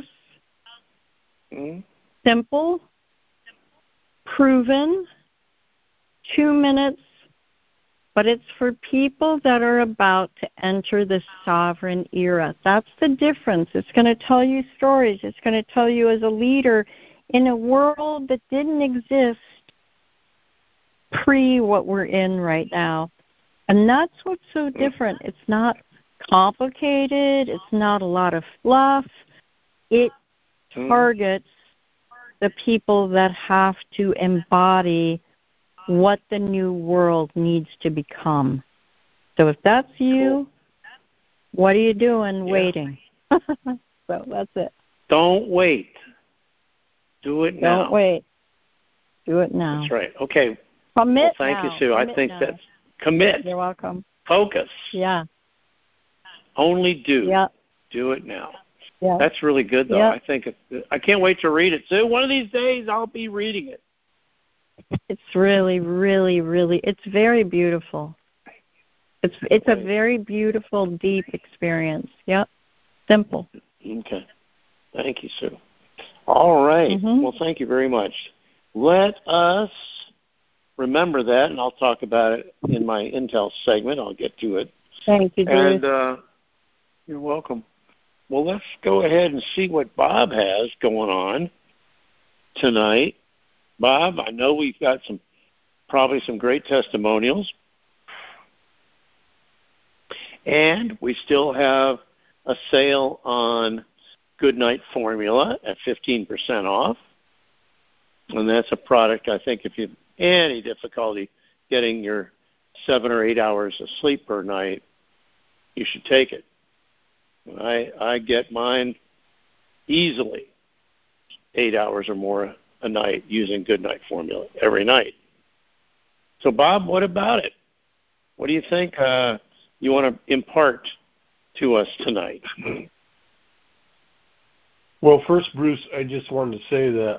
Simple, proven, 2 minutes, but it's for people that are about to enter the sovereign era. That's the difference. It's going to tell you stories. It's going to tell you as a leader in a world that didn't exist pre what we're in right now. And that's what's so different. It's not complicated. It's not a lot of fluff. It targets the people that have to embody what the new world needs to become. So if that's you, what are you doing waiting? So that's it. Don't wait. Do it now. Don't wait. Do it now. That's right. Okay. Commit well, thank now. you, Sue. Commit I think now. that's commit. You're welcome. Focus. Yeah. Only do. Yeah. Do it now. Yeah. That's really good, though. Yeah. I think I can't wait to read it, Sue. One of these days, I'll be reading it. It's really, really, really. It's very beautiful. It's a very beautiful, deep experience. Yep. Simple. Okay. Thank you, Sue. All right. Well, thank you very much. Let us remember that, and I'll talk about it in my Intel segment. I'll get to it. Thank you, Bruce. And you're welcome. Well, let's go ahead and see what Bob has going on tonight. Bob, I know we've got probably some great testimonials. And we still have a sale on Goodnight Formula at 15% off. And that's a product, I think, if you have any difficulty getting your 7 or 8 hours of sleep per night, you should take it. I get mine easily 8 hours or more a night using Goodnight formula every night. So, Bob, what about it? What do you think you want to impart to us tonight? Well, first, Bruce, I just wanted to say that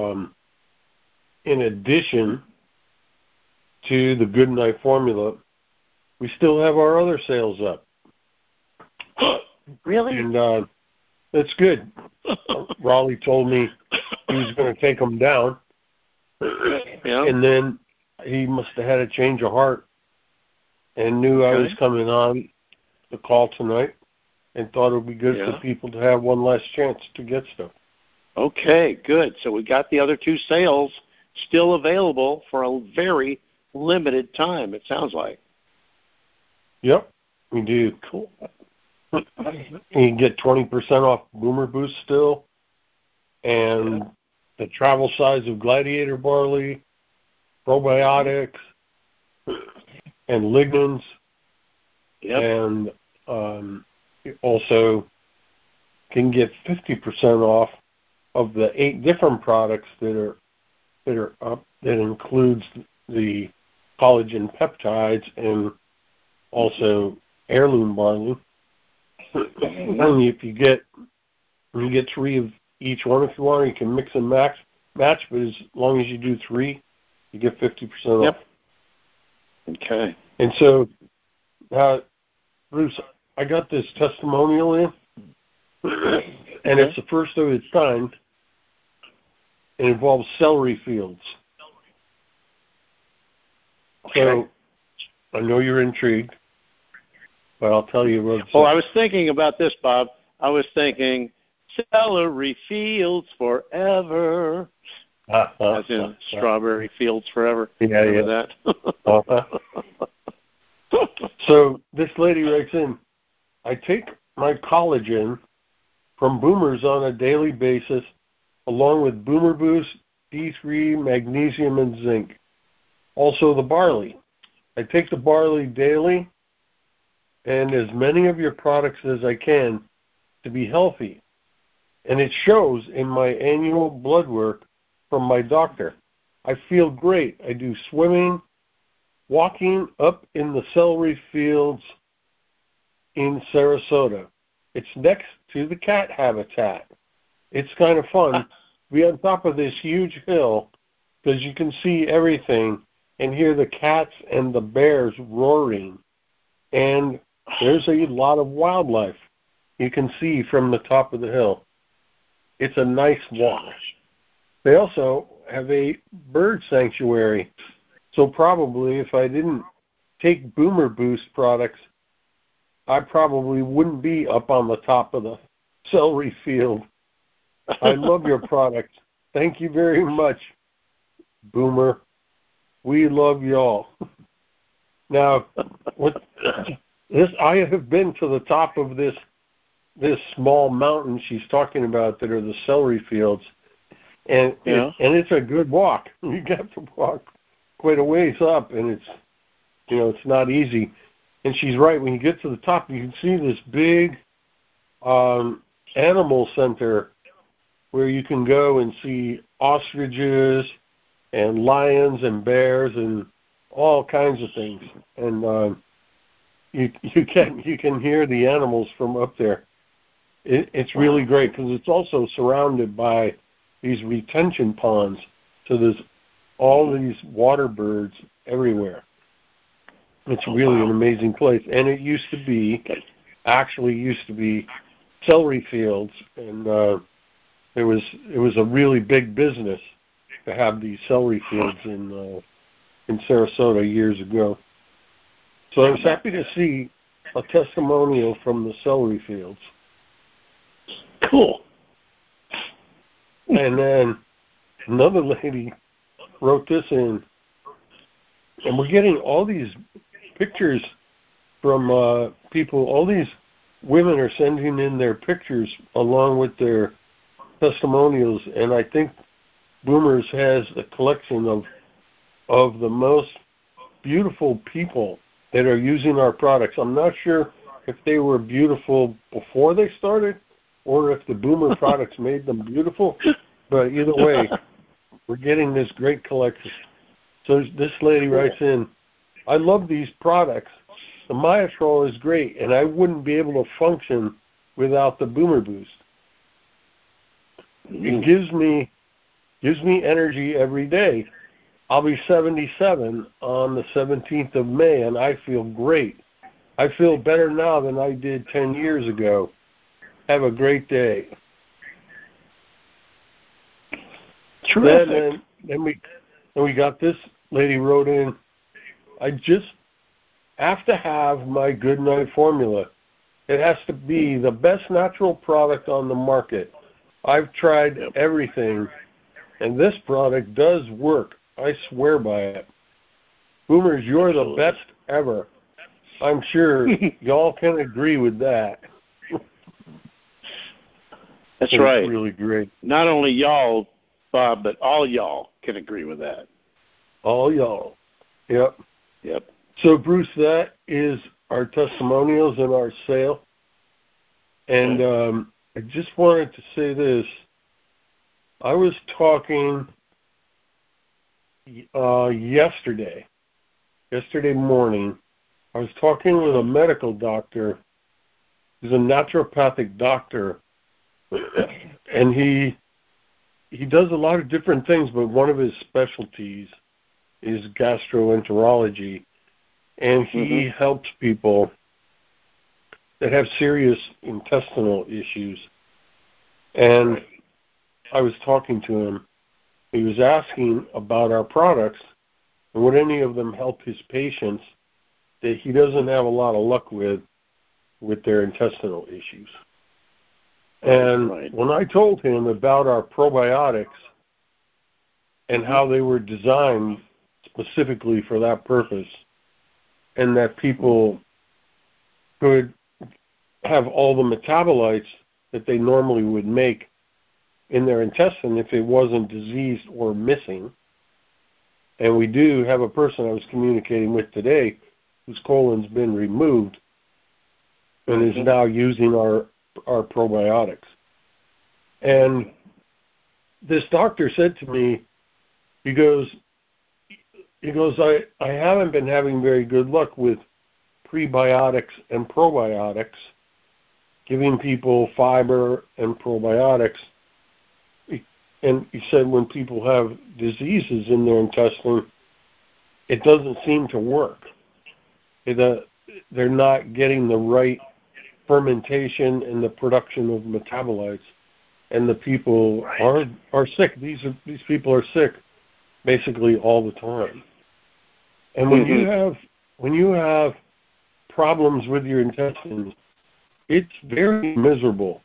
in addition to the Goodnight formula, we still have our other sales up. Really? And that's good. Raleigh told me he was going to take them down. Yeah. And then he must have had a change of heart and knew I was coming on the call tonight and thought it would be good for people to have one last chance to get stuff. Okay, good. So we got the other two sales still available for a very limited time, it sounds like. Yep, we do. Cool. You can get 20% off Boomer Boost still, and the travel size of Gladiator barley, probiotics, and lignans, and you also can get 50% off of the 8 different products that are up. That includes the collagen peptides and also heirloom barley. And if you get 3 of each one if you want, you can mix and match. But as long as you do 3, you get 50% off. Yep. Okay. And so, Bruce, I got this testimonial in, and it's the first of its kind. It involves celery fields. Okay. So, I know you're intrigued, but I'll tell you what it says. Oh, I was thinking about this, Bob. I was thinking, celery fields forever. As in strawberry fields forever. Yeah. That? So this lady writes in, I take my collagen from Boomers on a daily basis, along with Boomer Boost, D3, magnesium, and zinc. Also the barley. I take the barley daily and as many of your products as I can to be healthy. And it shows in my annual blood work from my doctor. I feel great. I do swimming, walking up in the celery fields in Sarasota. It's next to the cat habitat. It's kind of fun. Be on top of this huge hill because you can see everything and hear the cats and the bears roaring. And there's a lot of wildlife you can see from the top of the hill. It's a nice walk. They also have a bird sanctuary. So probably if I didn't take Boomer Boost products, I probably wouldn't be up on the top of the celery field. I love your products. Thank you very much, Boomer. We love y'all. Now, I have been to the top of this small mountain she's talking about that are the celery fields, and it's a good walk. You have to walk quite a ways up, and it's not easy. And she's right. When you get to the top, you can see this big animal center where you can go and see ostriches and lions and bears and all kinds of things. And you can hear the animals from up there. It's really great because it's also surrounded by these retention ponds. So there's all these water birds everywhere. It's really an amazing place. And it used to be celery fields, and it was a really big business to have these celery fields in Sarasota years ago. So I was happy to see a testimonial from the celery fields. Cool. And then another lady wrote this in, and we're getting all these pictures from people. All these women are sending in their pictures along with their testimonials, and I think Boomers has a collection of the most beautiful people that are using our products. I'm not sure if they were beautiful before they started or if the Boomer products made them beautiful, but either way, we're getting this great collection. So this lady writes in, I love these products. The Myotrol is great, and I wouldn't be able to function without the Boomer Boost. It gives me energy every day. I'll be 77 on the 17th of May, and I feel great. I feel better now than I did 10 years ago. Have a great day. Terrific. Then we got this lady wrote in, I just have to have my Good Night formula. It has to be the best natural product on the market. I've tried everything, and this product does work. I swear by it. Boomers, you're the best ever. I'm sure y'all can agree with that. That's right. Really great. Not only y'all, Bob, but all y'all can agree with that. All y'all. Yep. Yep. So, Bruce, that is our testimonials and our sale. And I just wanted to say this. I was talking yesterday morning. I was talking with a medical doctor. He's a naturopathic doctor, and he does a lot of different things, but one of his specialties is gastroenterology, and he helps people that have serious intestinal issues. And I was talking to him. He was asking about our products and would any of them help his patients that he doesn't have a lot of luck with their intestinal issues. And when I told him about our probiotics and how they were designed specifically for that purpose, and that people could have all the metabolites that they normally would make in their intestine if it wasn't diseased or missing. And we do have a person I was communicating with today whose colon's been removed and is now using our probiotics. And this doctor said to me, he goes, I haven't been having very good luck with prebiotics and probiotics, giving people fiber and probiotics. And he said when people have diseases in their intestine, it doesn't seem to work. They're not getting the right fermentation and the production of metabolites, and the people are sick. These people are sick basically all the time. And when you have problems with your intestines, it's very miserable.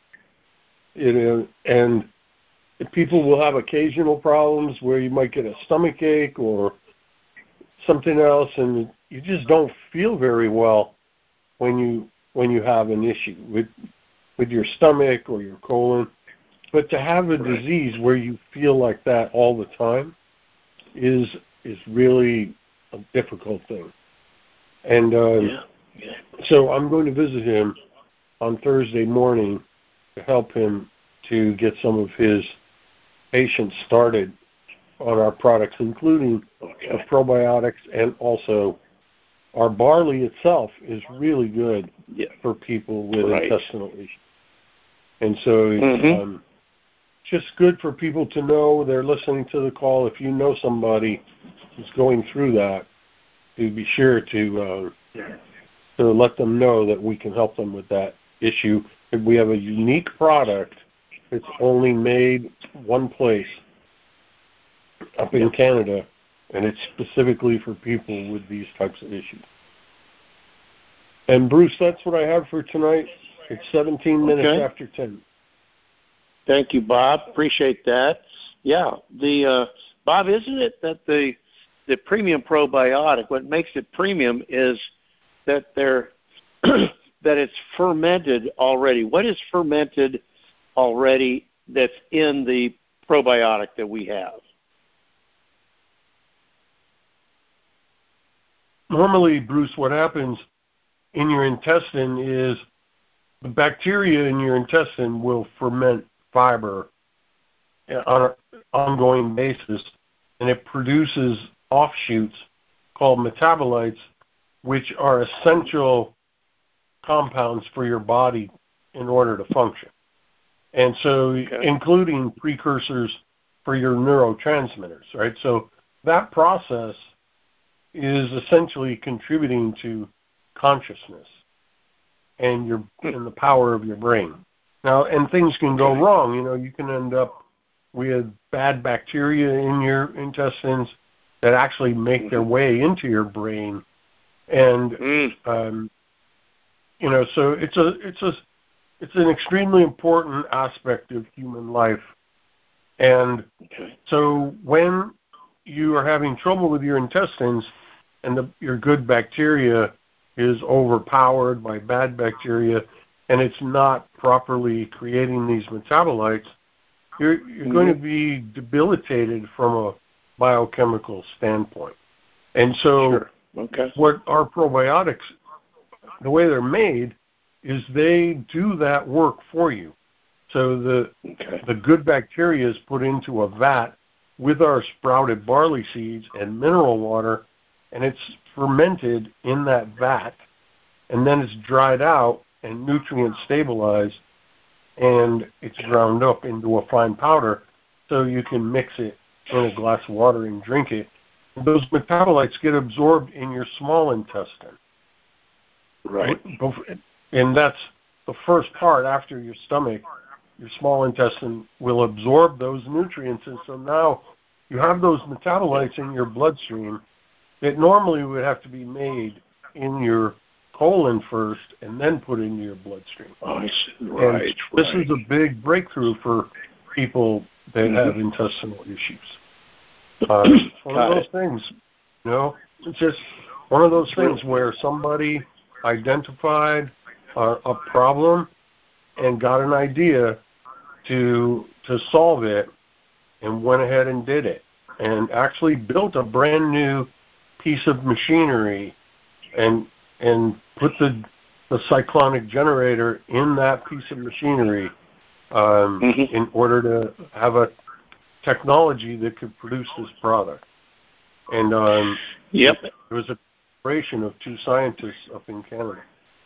And people will have occasional problems where you might get a stomach ache or something else, and you just don't feel very well when you have an issue with your stomach or your colon. But to have a disease where you feel like that all the time is really a difficult thing. And so I'm going to visit him on Thursday morning to help him to get some of his patients started on our products, including the probiotics, and also our barley itself is really good for people with intestinal issues. And so it's just good for people to know. They're listening to the call. If you know somebody who's going through that, to be sure to let them know that we can help them with that issue. If we have a unique product, it's only made one place up in Canada, and it's specifically for people with these types of issues. And Bruce, that's what I have for tonight. It's 17 minutes after 10. Thank you, Bob. Appreciate that. Yeah, Bob, isn't it that the premium probiotic, what makes it premium is that that it's fermented already. What is fermented already that's in the probiotic that we have? normally, Bruce, what happens in your intestine is the bacteria in your intestine will ferment fiber on an ongoing basis, and it produces offshoots called metabolites, which are essential compounds for your body in order to function. And so, including precursors for your neurotransmitters, right? So that process is essentially contributing to consciousness and the power of your brain. Now, and things can go wrong. You know, you can end up with bad bacteria in your intestines that actually make their way into your brain, and you know, so it's an extremely important aspect of human life. And so when you are having trouble with your intestines and your good bacteria is overpowered by bad bacteria and it's not properly creating these metabolites, you're going to be debilitated from a biochemical standpoint. And so what our probiotics, the way they're made, is they do that work for you. So the good bacteria is put into a vat with our sprouted barley seeds and mineral water, and it's fermented in that vat, and then it's dried out and nutrient stabilized, and it's ground up into a fine powder so you can mix it in a glass of water and drink it. And those metabolites get absorbed in your small intestine. Right. And that's the first part after your stomach. Your small intestine will absorb those nutrients, and so now you have those metabolites in your bloodstream that normally would have to be made in your colon first and then put into your bloodstream. Oh, I see. Right. This is a big breakthrough for people that have intestinal issues. It's one of those things, you know, it's just one of those things where somebody identified a problem and got an idea to solve it and went ahead and did it and actually built a brand new piece of machinery and put the cyclonic generator in that piece of machinery in order to have a technology that could produce this product. And it was a collaboration of two scientists up in Canada.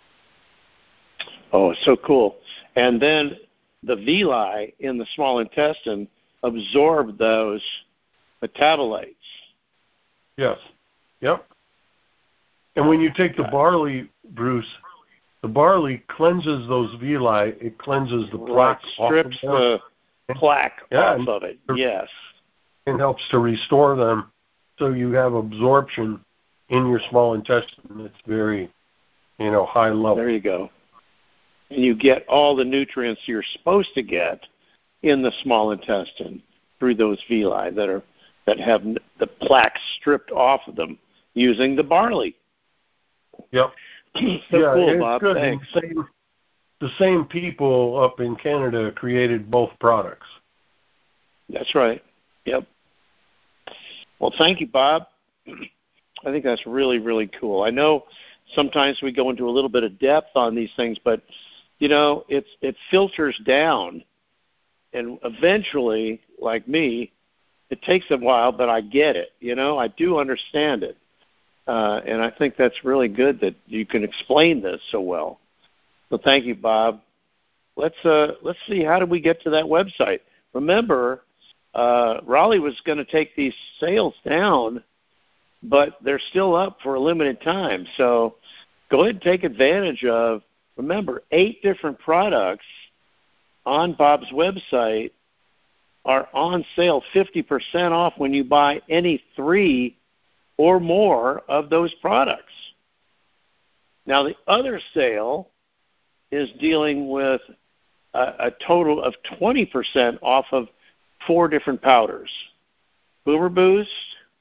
Oh, so cool. And then the villi in the small intestine absorb those metabolites. Yes. Yep. And when you take the barley, Bruce, the barley cleanses those villi. It cleanses the plaque. Strips the plaque off of it. Yes. It helps to restore them so you have absorption in your small intestine that's very, high level. There you go. And you get all the nutrients you're supposed to get in the small intestine through those villi that have the plaque stripped off of them using the barley. Yep. Cool, Bob. Good. Thanks. The same people up in Canada created both products. That's right. Yep. Well, thank you, Bob. I think that's really, really cool. I know sometimes we go into a little bit of depth on these things, but it filters down, and eventually, like me, it takes a while, but I get it. I do understand it, and I think that's really good that you can explain this so well. So thank you, Bob. Let's see, how do we get to that website? Remember, Raleigh was going to take these sales down, but they're still up for a limited time. So go ahead and take advantage of, remember, 8 different products on Bob's website are on sale 50% off when you buy any 3 or more of those products. Now, the other sale is dealing with a total of 20% off of 4 different powders. Boomer Boost,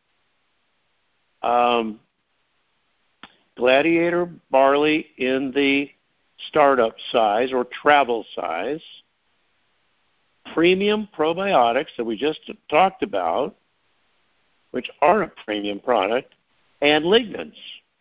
Gladiator Barley in the startup size or travel size, premium probiotics that we just talked about, which are a premium product, and lignans.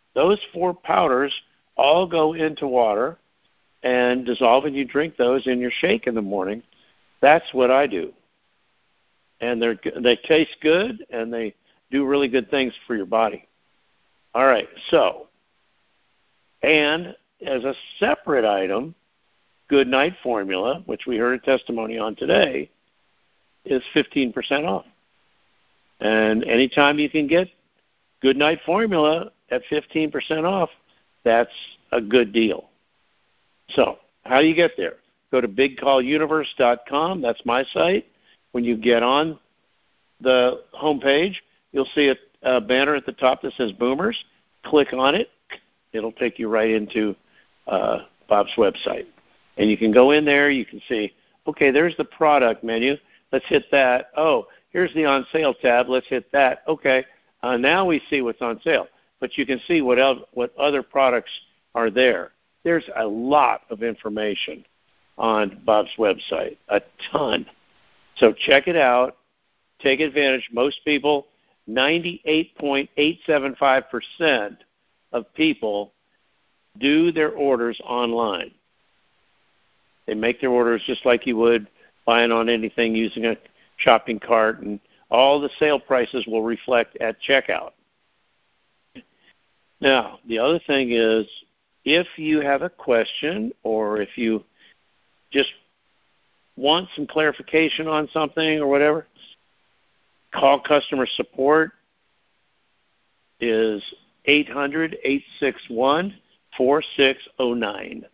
Those 4 powders all go into water and dissolve, and you drink those in your shake in the morning. That's what I do. And they taste good, and they do really good things for your body. All right, so, and as a separate item, Good Night Formula, which we heard a testimony on today, is 15% off. And anytime you can get Good Night Formula at 15% off, that's a good deal. So, how do you get there? Go to bigcalluniverse.com. That's my site. When you get on the homepage, you'll see a banner at the top that says Boomers. Click on it. It'll take you right into Bob's website. And you can go in there. You can see, okay, there's the product menu. Let's hit that. Oh, here's the on sale tab. Let's hit that. Okay, now we see what's on sale. But you can see what other products are there. There's a lot of information on Bob's website, a ton. So check it out. Take advantage. Most people, 98.875% of people do their orders online. They make their orders just like you would buying on anything using a shopping cart, and all the sale prices will reflect at checkout. Now, the other thing is, if you have a question or if you just want some clarification on something or whatever, call customer support. Is 800-861-4609.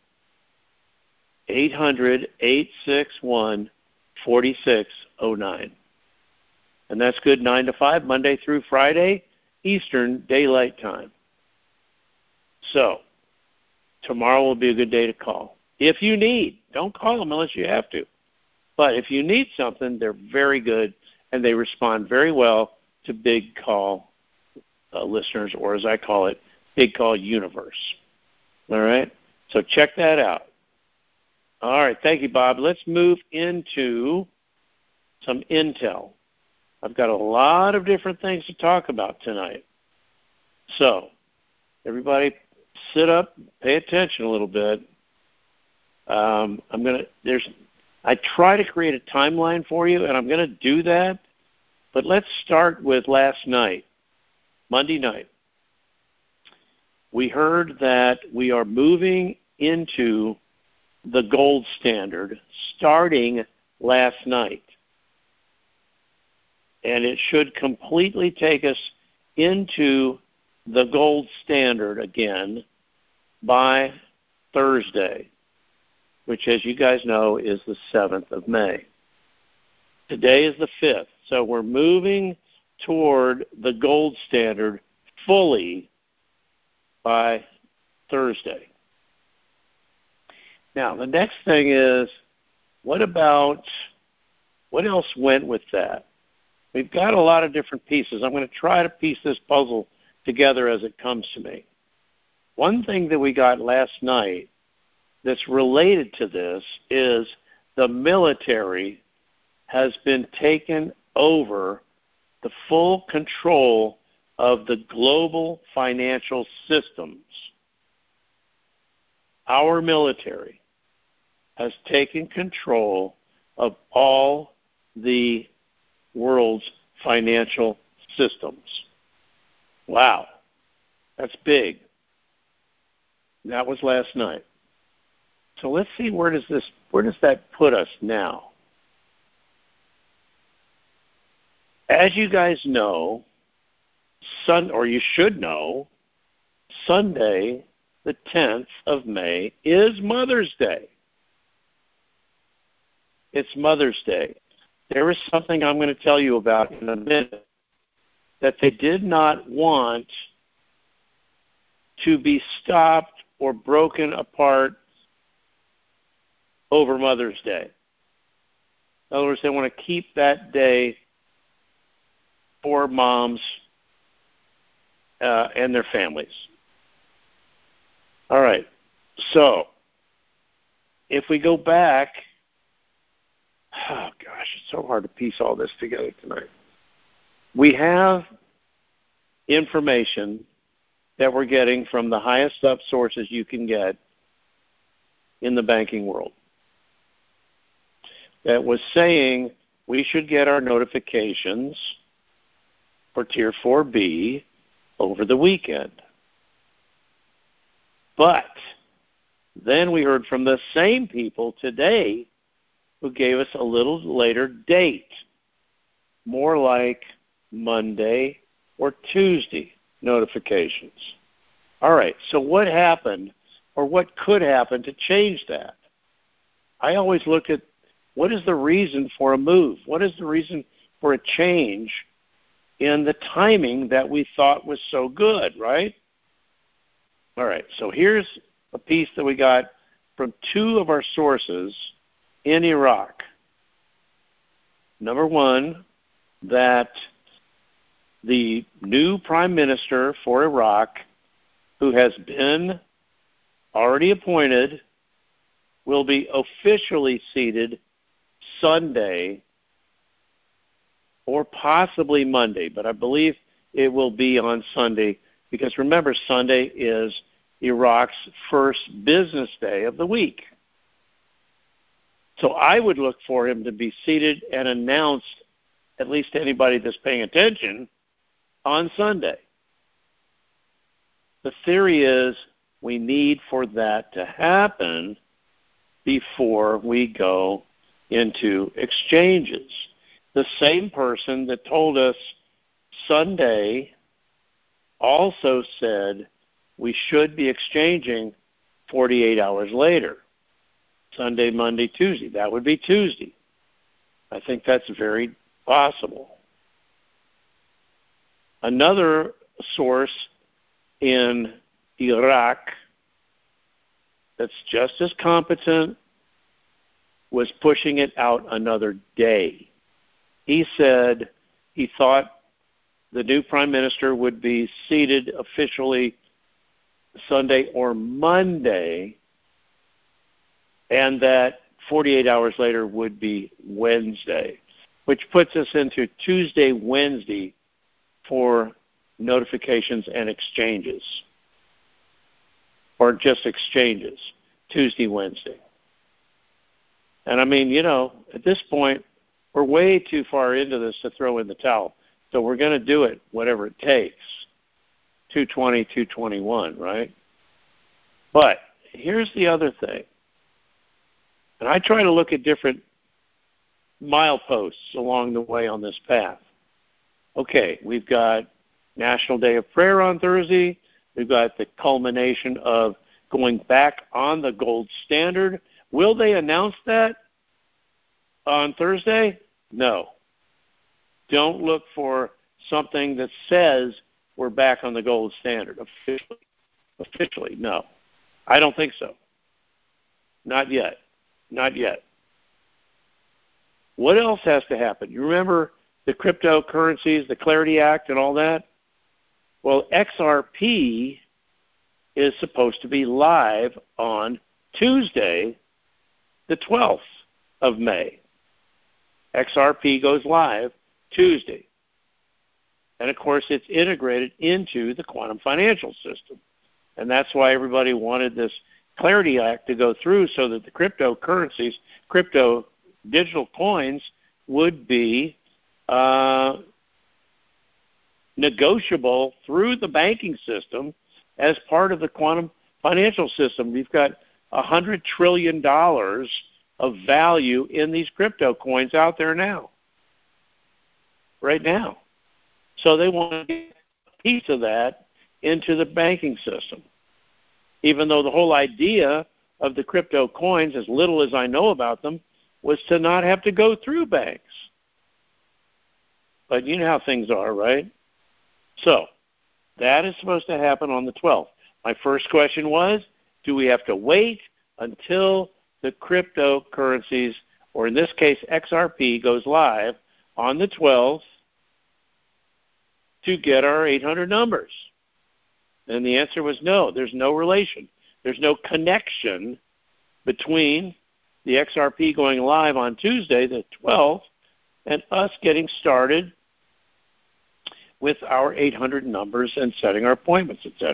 800-861-4609. And that's good 9 to 5, Monday through Friday, Eastern Daylight Time. So, tomorrow will be a good day to call. If you need, don't call them unless you have to. But if you need something, they're very good, and they respond very well to Big Call listeners, or as I call it, Big Call Universe. All right? So check that out. All right, thank you, Bob. Let's move into some intel. I've got a lot of different things to talk about tonight. So, everybody sit up, pay attention a little bit. I try to create a timeline for you, and I'm going to do that. But let's start with last night, Monday night. We heard that we are moving into the gold standard starting last night. And it should completely take us into the gold standard again by Thursday, which, as you guys know, is the 7th of May. Today is the 5th, so we're moving toward the gold standard fully by Thursday. Now, the next thing is, what else went with that? We've got a lot of different pieces. I'm going to try to piece this puzzle together as it comes to me. One thing that we got last night that's related to this is the military has been taken over the full control of the global financial systems. Our military has taken control of all the world's financial systems. Wow, that's big. That was last night. So let's see, where does that put us now? As you guys know, you should know, Sunday, the 10th of May, is Mother's Day. It's Mother's Day. There is something I'm going to tell you about in a minute that they did not want to be stopped or broken apart over Mother's Day. In other words, they want to keep that day for moms and their families. All right. So, if we go back, oh gosh, it's so hard to piece all this together tonight. We have information that we're getting from the highest up sources you can get in the banking world that was saying we should get our notifications for Tier 4B over the weekend. But then we heard from the same people today who gave us a little later date, more like Monday or Tuesday notifications. All right, so what happened or what could happen to change that? I always look at what is the reason for a move? What is the reason for a change in the timing that we thought was so good, right? All right, so here's a piece that we got from two of our sources in Iraq. Number one, that the new prime minister for Iraq, who has been already appointed, will be officially seated Sunday or possibly Monday, but I believe it will be on Sunday because remember, Sunday is Iraq's first business day of the week. So I would look for him to be seated and announced, at least to anybody that's paying attention, on Sunday. The theory is we need for that to happen before we go into exchanges. The same person that told us Sunday also said we should be exchanging 48 hours later. Sunday, Monday, Tuesday. That would be Tuesday. I think that's very possible. Another source in Iraq that's just as competent was pushing it out another day. He said he thought the new prime minister would be seated officially Sunday or Monday, and that 48 hours later would be Wednesday, which puts us into Tuesday, Wednesday for notifications and exchanges, or just exchanges, Tuesday, Wednesday. And I mean, you know, at this point, we're way too far into this to throw in the towel. So we're going to do it, whatever it takes. 220, 221, right? But here's the other thing. And I try to look at different mileposts along the way on this path. Okay, we've got National Day of Prayer on Thursday. We've got the culmination of going back on the gold standard. Will they announce that on Thursday? No. Don't look for something that says we're back on the gold standard officially. Officially, no. I don't think so. Not yet. Not yet. What else has to happen? You remember the cryptocurrencies, the Clarity Act and all that? Well, XRP is supposed to be live on Tuesday, the 12th of May. XRP goes live Tuesday. And, of course, it's integrated into the quantum financial system. And that's why everybody wanted this Clarity Act to go through so that the cryptocurrencies, crypto digital coins would be negotiable through the banking system as part of the quantum financial system. We've got $100 trillion of value in these crypto coins out there now, right now. So they want to get a piece of that into the banking system, even though the whole idea of the crypto coins, as little as I know about them, was to not have to go through banks. But you know how things are, right? So that is supposed to happen on the 12th. My first question was, do we have to wait until the cryptocurrencies, or in this case XRP, goes live on the 12th to get our 800 numbers? And the answer was no. There's no relation. There's no connection between the XRP going live on Tuesday, the 12th, and us getting started with our 800 numbers and setting our appointments, etc.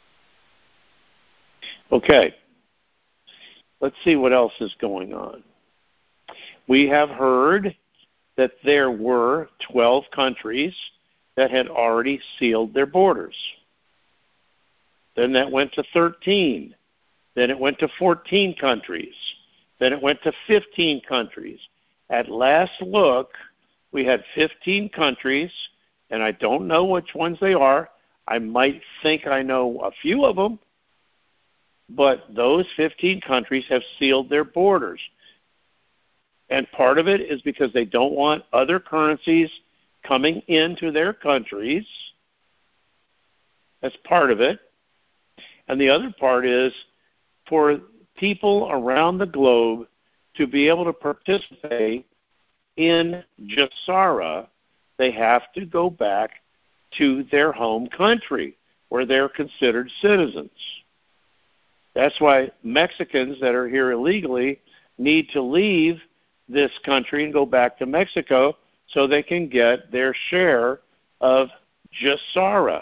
Okay, let's see what else is going on. We have heard that there were 12 countries that had already sealed their borders. Then that went to 13. Then it went to 14 countries. Then it went to 15 countries. At last look, we had 15 countries, and I don't know which ones they are. I might think I know a few of them, but those 15 countries have sealed their borders. And part of it is because they don't want other currencies coming into their countries. That's part of it. And the other part is for people around the globe to be able to participate in GESARA, they have to go back to their home country where they're considered citizens. That's why Mexicans that are here illegally need to leave this country and go back to Mexico so they can get their share of GESARA.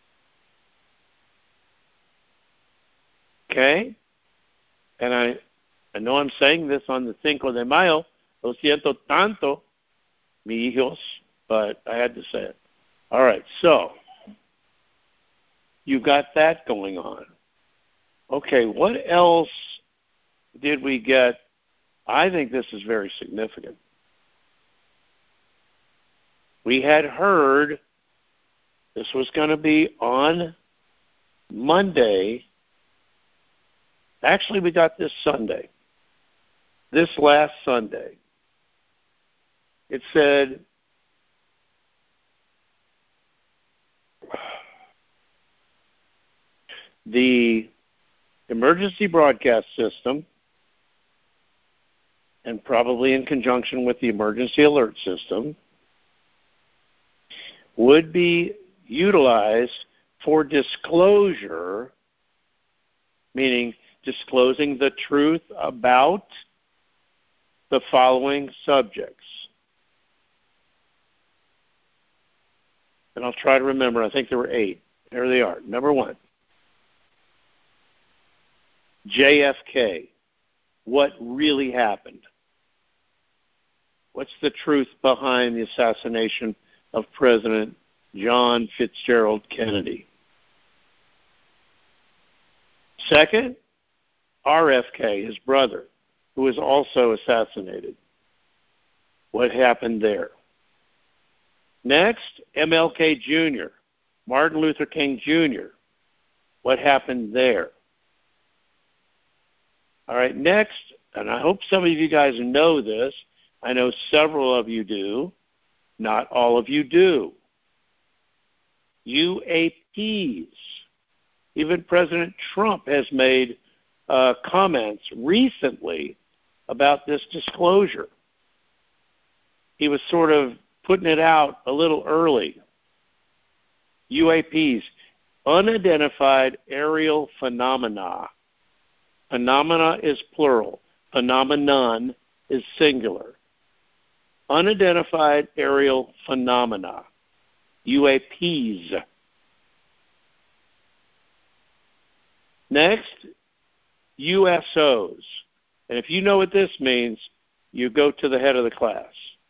Okay? And I know I'm saying this on the Cinco de Mayo, lo siento tanto, mi hijos, but I had to say it. All right, so you got that going on. Okay, what else did we get? I think this is very significant. We had heard this was going to be on Monday. Actually, we got this Sunday, this last Sunday. It said, the emergency broadcast system, and probably in conjunction with the emergency alert system, would be utilized for disclosure, meaning disclosing the truth about the following subjects. And I'll try to remember. I think there were 8. There they are. Number 1, JFK. What really happened? What's the truth behind the assassination of President John Fitzgerald Kennedy? Second, RFK, his brother, who was also assassinated. What happened there? Next, MLK Jr., Martin Luther King Jr. What happened there? All right, next, and I hope some of you guys know this. I know several of you do. Not all of you do. UAPs. Even President Trump has made comments recently about this disclosure. He was sort of putting it out a little early. UAPs, unidentified aerial phenomena. Phenomena is plural. Phenomenon is singular. Unidentified aerial phenomena. UAPs. Next, USOs. And if you know what this means, you go to the head of the class.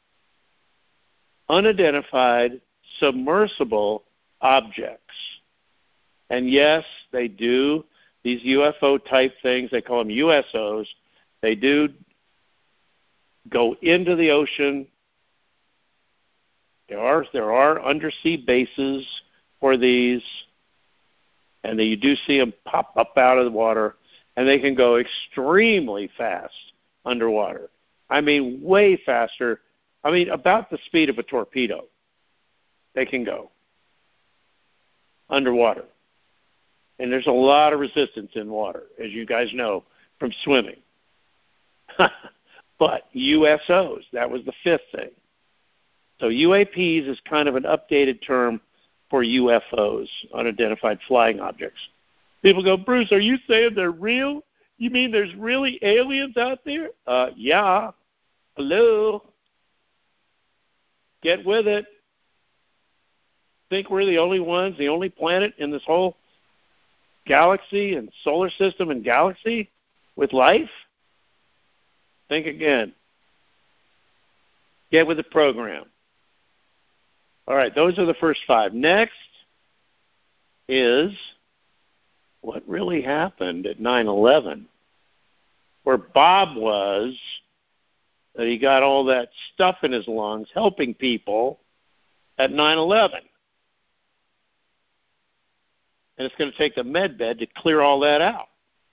Unidentified submersible objects. And yes, they do these UFO type things. They call them USOs. They do go into the ocean. There are undersea bases for these, and you do see them pop up out of the water, and they can go extremely fast underwater. I mean, way faster. I mean, about the speed of a torpedo. They can go underwater. And there's a lot of resistance in water, as you guys know, from swimming. But USOs, that was the 5th thing. So UAPs is kind of an updated term for UFOs, unidentified flying objects. People go, Bruce, are you saying they're real? You mean there's really aliens out there? Yeah. Hello. Get with it. think we're the only ones, the only planet in this whole galaxy and solar system and galaxy with life? Think again. Get with the program. All right, those are the first 5. Next is what really happened at 9/11, where Bob was, that he got all that stuff in his lungs helping people at 9/11. And it's going to take the med bed to clear all that out.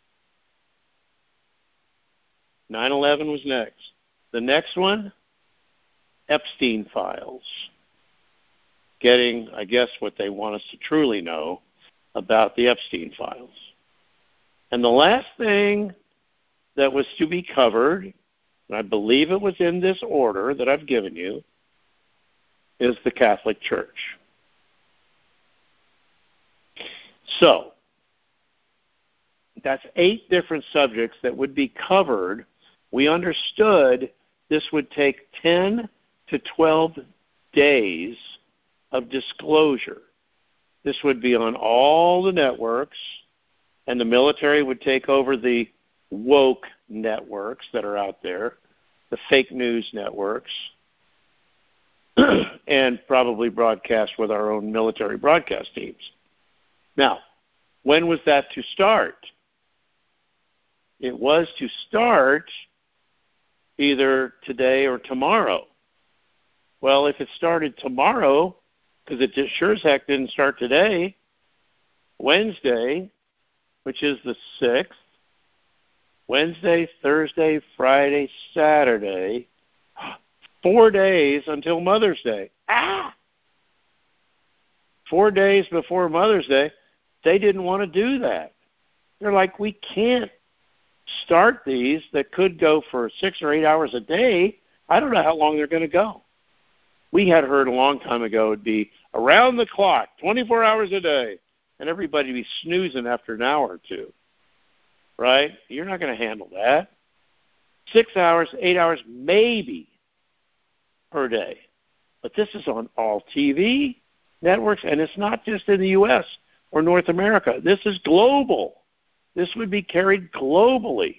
9/11 was next. The next one, Epstein files. Getting, I guess, what they want us to truly know about the Epstein files. And the last thing that was to be covered, and I believe it was in this order that I've given you, is the Catholic Church. So, that's 8 different subjects that would be covered. We understood this would take 10 to 12 days of disclosure. This would be on all the networks, and the military would take over the woke networks that are out there, the fake news networks, and probably broadcast with our own military broadcast teams. Now, when was that to start? It was to start either today or tomorrow. Well, if it started tomorrow, because it just sure as heck didn't start today, Wednesday, which is the 6th, Wednesday, Thursday, Friday, Saturday, 4 days until Mother's Day. 4 days before Mother's Day, they didn't want to do that. They're like, we can't start these that could go for 6 or 8 hours a day. I don't know how long they're going to go. We had heard a long time ago it'd be around the clock, 24 hours a day, and everybody be snoozing after an hour or two, right? You're not going to handle that. 6 hours, 8 hours, maybe per day. But this is on all TV networks, and it's not just in the U.S. or North America. This is global. This would be carried globally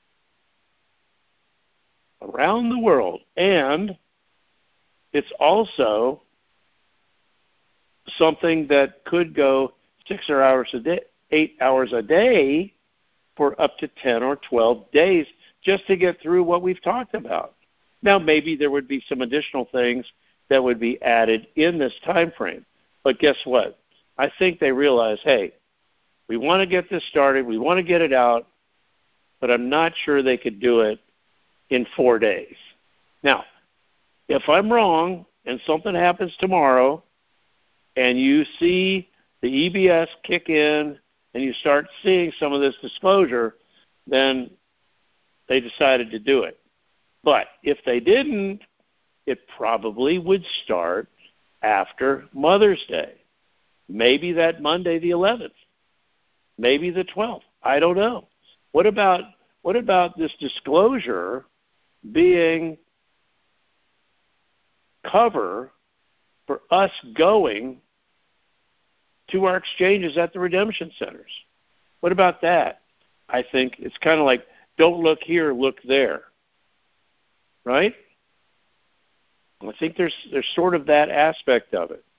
around the world. And it's also something that could go 6 hours a day, 8 hours a day for up to 10 or 12 days just to get through what we've talked about. Now, maybe there would be some additional things that would be added in this time frame. But guess what? I think they realize, hey, we want to get this started, we want to get it out, but I'm not sure they could do it in 4 days. Now, if I'm wrong and something happens tomorrow and you see the EBS kick in and you start seeing some of this disclosure, then they decided to do it. But if they didn't, it probably would start after Mother's Day. Maybe that Monday the 11th. Maybe the 12th. I don't know. What about this disclosure being cover for us going to our exchanges at the redemption centers? What about that? I think it's kind of like, don't look here, look there. Right? I think there's sort of that aspect of it.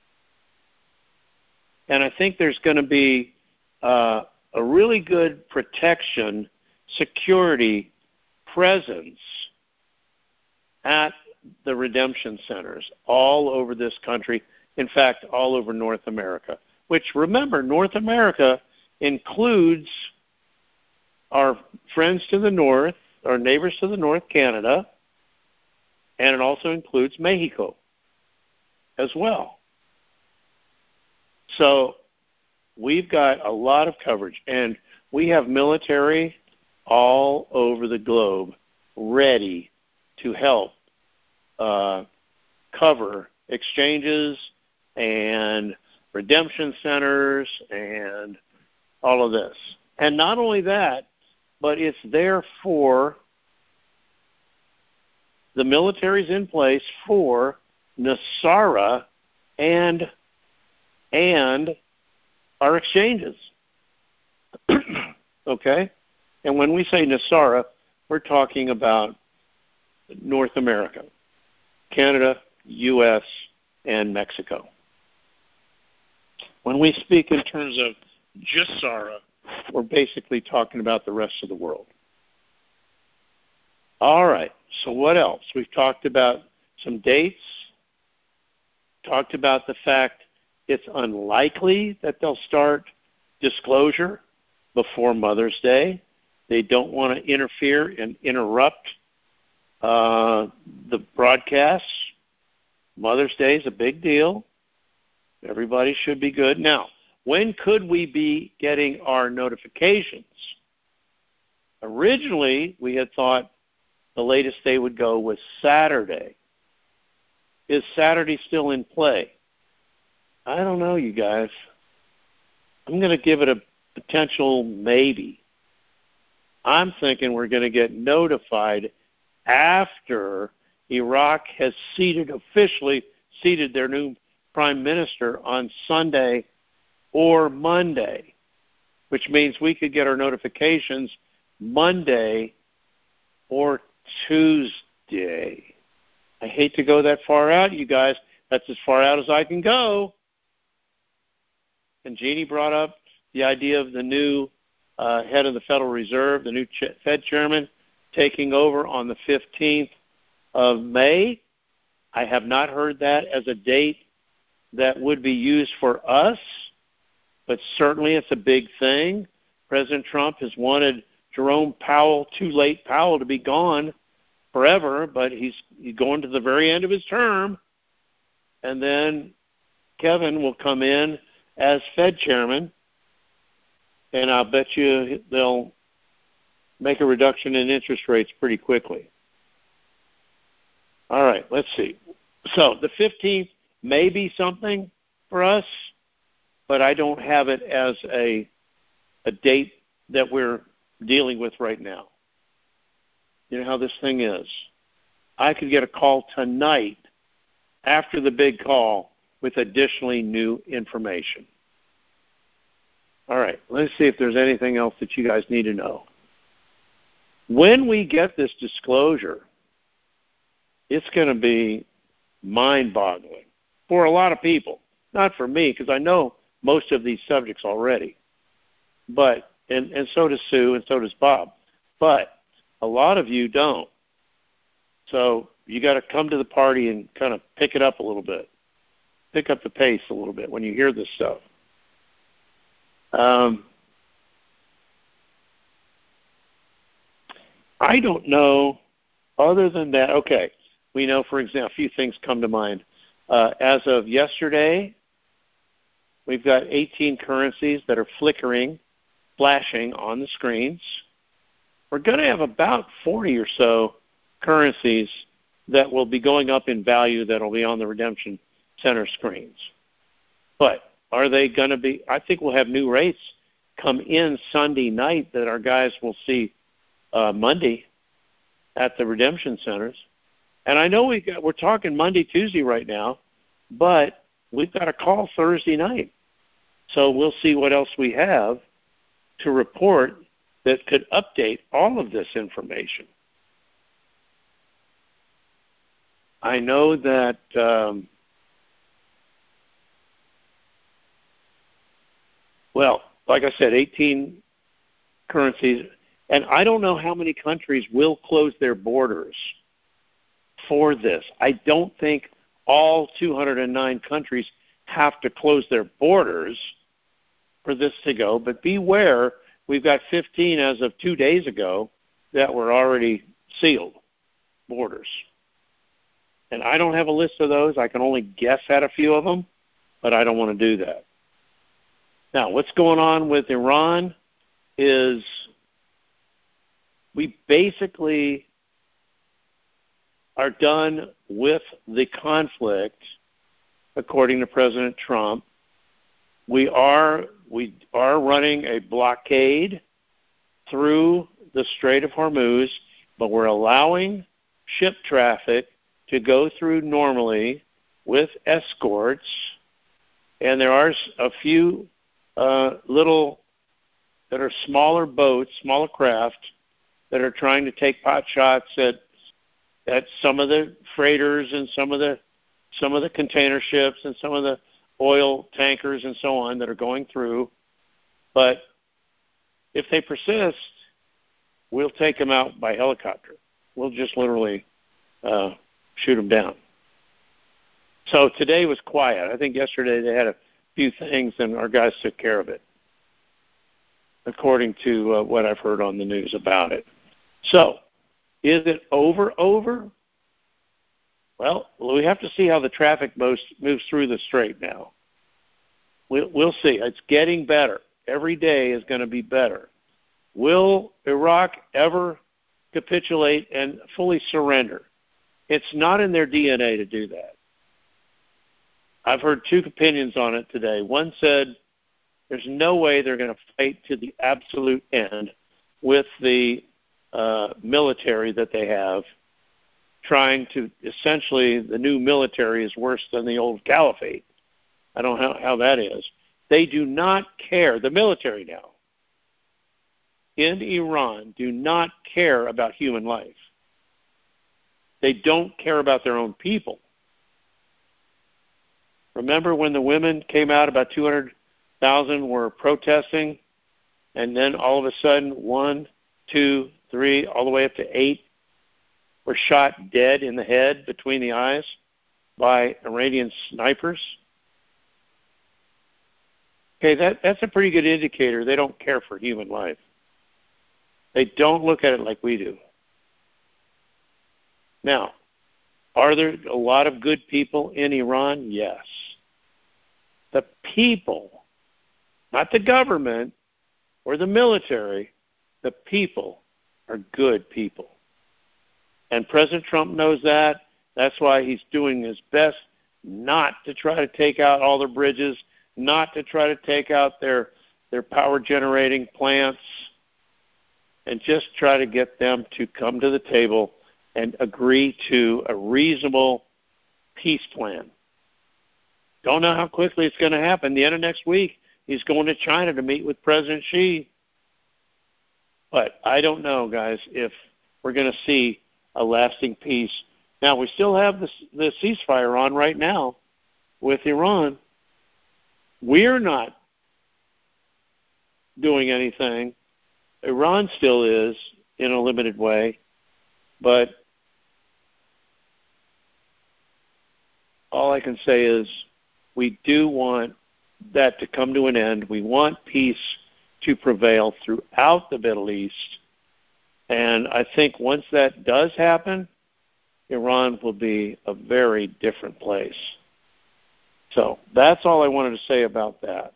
And I think there's going to be a really good protection, security, presence at the redemption centers all over this country, in fact, all over North America, which, remember, North America includes our friends to the north, our neighbors to the north, Canada, and it also includes Mexico as well. So we've got a lot of coverage, and we have military all over the globe ready to help cover exchanges and redemption centers and all of this. And not only that, but it's there for the military's in place for NESARA and and our exchanges. Okay? And when we say NESARA, we're talking about North America, Canada, U.S., and Mexico. When we speak in terms of GESARA, we're basically talking about the rest of the world. All right, so what else? We've talked about some dates, talked about the fact it's unlikely that they'll start disclosure before Mother's Day. They don't want to interfere and interrupt the broadcasts. Mother's Day is a big deal. Everybody should be good. Now, when could we be getting our notifications? Originally, we had thought the latest they would go was Saturday. Is Saturday still in play? I don't know, you guys. I'm going to give it a potential maybe. I'm thinking we're going to get notified after Iraq has officially seated their new prime minister on Sunday or Monday, which means we could get our notifications Monday or Tuesday. I hate to go that far out, you guys. That's as far out as I can go. And Jeannie brought up the idea of the new head of the Federal Reserve, the new Fed chairman, taking over on the 15th of May. I have not heard that as a date that would be used for us, but certainly it's a big thing. President Trump has wanted Jerome Powell, too late Powell, to be gone forever, but he's going to the very end of his term. And then Kevin will come in as Fed chairman, and I'll bet you they'll make a reduction in interest rates pretty quickly. All right, let's see. So the 15th may be something for us, but I don't have it as a date that we're dealing with right now. You know how this thing is. I could get a call tonight after the big call with additionally new information. All right, let's see if there's anything else that you guys need to know. When we get this disclosure, it's going to be mind-boggling for a lot of people. Not for me, because I know most of these subjects already. But and so does Sue, and so does Bob. But a lot of you don't. So you got to come to the party and kind of pick it up a little bit. Pick up the pace a little bit when you hear this stuff. I don't know. Other than that, okay, we know, for example, a few things come to mind. As of yesterday, we've got 18 currencies that are flashing on the screens. We're going to have about 40 or so currencies that will be going up in value that will be on the Redemption Center screens. But are they going to be? I think we'll have new rates come in Sunday night that our guys will see Monday at the Redemption Centers. And I know we're talking Monday, Tuesday right now, but we've got a call Thursday night. So we'll see what else we have to report that could update all of this information. I know that well, like I said, 18 currencies, and I don't know how many countries will close their borders for this. I don't think all 209 countries have to close their borders for this to go, but beware, we've got 15 as of 2 days ago that were already sealed borders. And I don't have a list of those. I can only guess at a few of them, but I don't want to do that. Now, what's going on with Iran is we basically are done with the conflict, according to President Trump. We are running a blockade through the Strait of Hormuz, but we're allowing ship traffic to go through normally with escorts And there are a few little that are smaller boats, smaller craft, that are trying to take pot shots at some of the freighters and some of the container ships and some of the oil tankers and so on that are going through. But if they persist, we'll take them out by helicopter. We'll just literally shoot them down. So today was quiet. I think yesterday they had a few things, and our guys took care of it, according to what I've heard on the news about it. So, is it over? Well, we have to see how the traffic moves through the strait now. We'll see. It's getting better. Every day is going to be better. Will Iraq ever capitulate and fully surrender? It's not in their DNA to do that. I've heard two opinions on it today. One said there's no way they're going to fight to the absolute end with the military that they have, trying to essentially, the new military is worse than the old caliphate. I don't know how that is. They do not care, the military now in Iran do not care about human life. They don't care about their own people. Remember when the women came out, about 200,000 were protesting, and then all of a sudden 1, 2, 3, all the way up to 8 were shot dead in the head between the eyes by Iranian snipers? Okay, that's a pretty good indicator they don't care for human life. They don't look at it like we do. Now, are there a lot of good people in Iran? Yes. The people, not the government or the military, the people are good people. And President Trump knows that. That's why he's doing his best not to try to take out all their bridges, not to try to take out their power generating plants, and just try to get them to come to the table and agree to a reasonable peace plan. Don't know how quickly it's going to happen. The end of next week, he's going to China to meet with President Xi. But I don't know, guys, if we're going to see a lasting peace. Now, we still have the ceasefire on right now with Iran. We're not doing anything. Iran still is in a limited way, but all I can say is we do want that to come to an end. We want peace to prevail throughout the Middle East. And I think once that does happen, Iran will be a very different place. So that's all I wanted to say about that.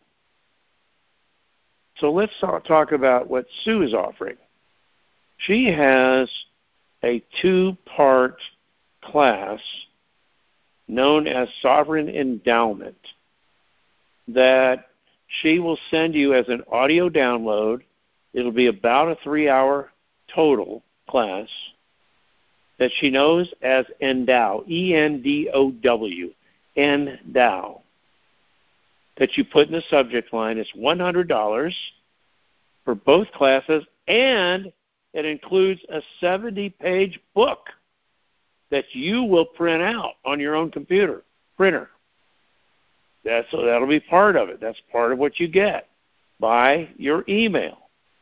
So let's talk about what Sue is offering. She has a 2-part class known as Sovereign Endowment that she will send you as an audio download. It'll be about a 3-hour total class that she knows as Endow, E-N-D-O-W, Endow, that you put in the subject line. It's $100 for both classes, and it includes a 70-page book that you will print out on your own computer printer. That'll be part of it. That's part of what you get by your email.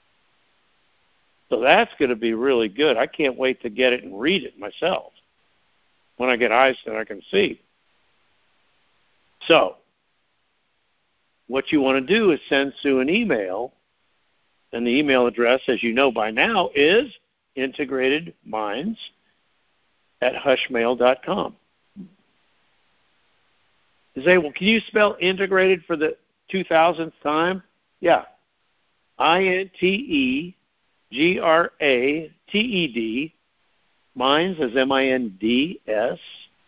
So that's going to be really good. I can't wait to get it and read it myself when I get eyes that I can see. So what you want to do is send Sue an email, and the email address, as you know by now, is integratedminds@hushmail.com. You say, well, can you spell integrated for the 2000th time? Yeah. INTEGRATED, minds as MINDS,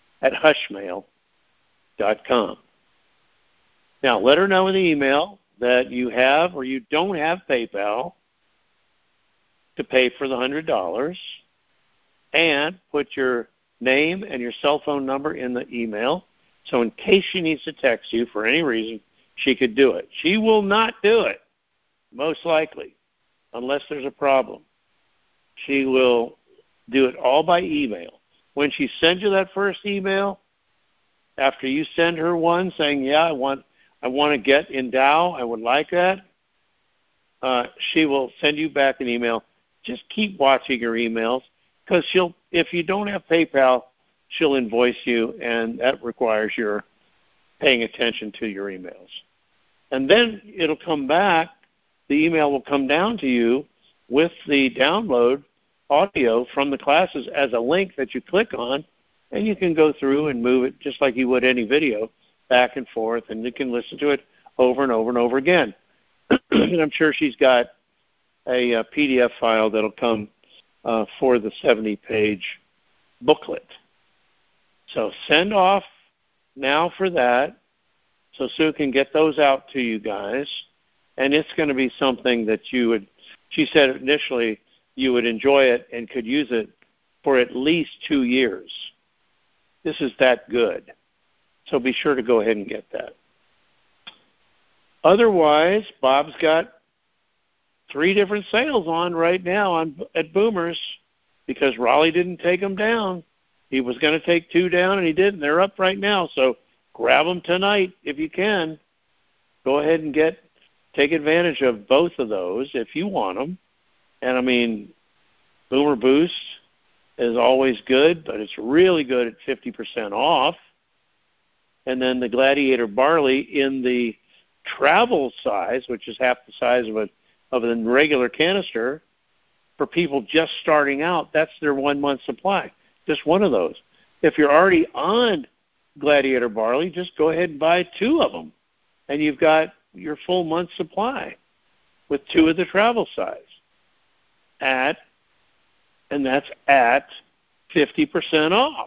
@hushmail.com. Now, let her know in the email that you have or you don't have PayPal to pay for the $100, and put your name and your cell phone number in the email. So in case she needs to text you for any reason, she could do it. She will not do it, most likely, unless there's a problem. She will do it all by email. When she sends you that first email, after you send her one saying, yeah, I want to get Endow, I would like that, she will send you back an email. Just keep watching your emails, because if you don't have PayPal, she'll invoice you, and that requires your paying attention to your emails. And then it'll come back, the email will come down to you with the download audio from the classes as a link that you click on, and you can go through and move it just like you would any video, back and forth, and you can listen to it over and over and over again. And I'm sure she's got a PDF file that'll come for the 70-page booklet. So send off now for that, so Sue can get those out to you guys. And it's going to be something that she said initially you would enjoy it and could use it for at least 2 years. This is that good. So be sure to go ahead and get that. Otherwise, Bob's got 3 different sales on right now at Boomers, because Raleigh didn't take them down. He was going to take 2 down, and he didn't. They're up right now, so grab them tonight if you can. Go ahead and take advantage of both of those if you want them. And, I mean, Boomer Boost is always good, but it's really good at 50% off. And then the Gladiator Barley in the travel size, which is half the size of a regular canister, for people just starting out, that's their 1 month supply. Just one of those. If you're already on Gladiator Barley, just go ahead and buy 2 of them, and you've got your full month supply with 2 of the travel size. And that's at 50% off.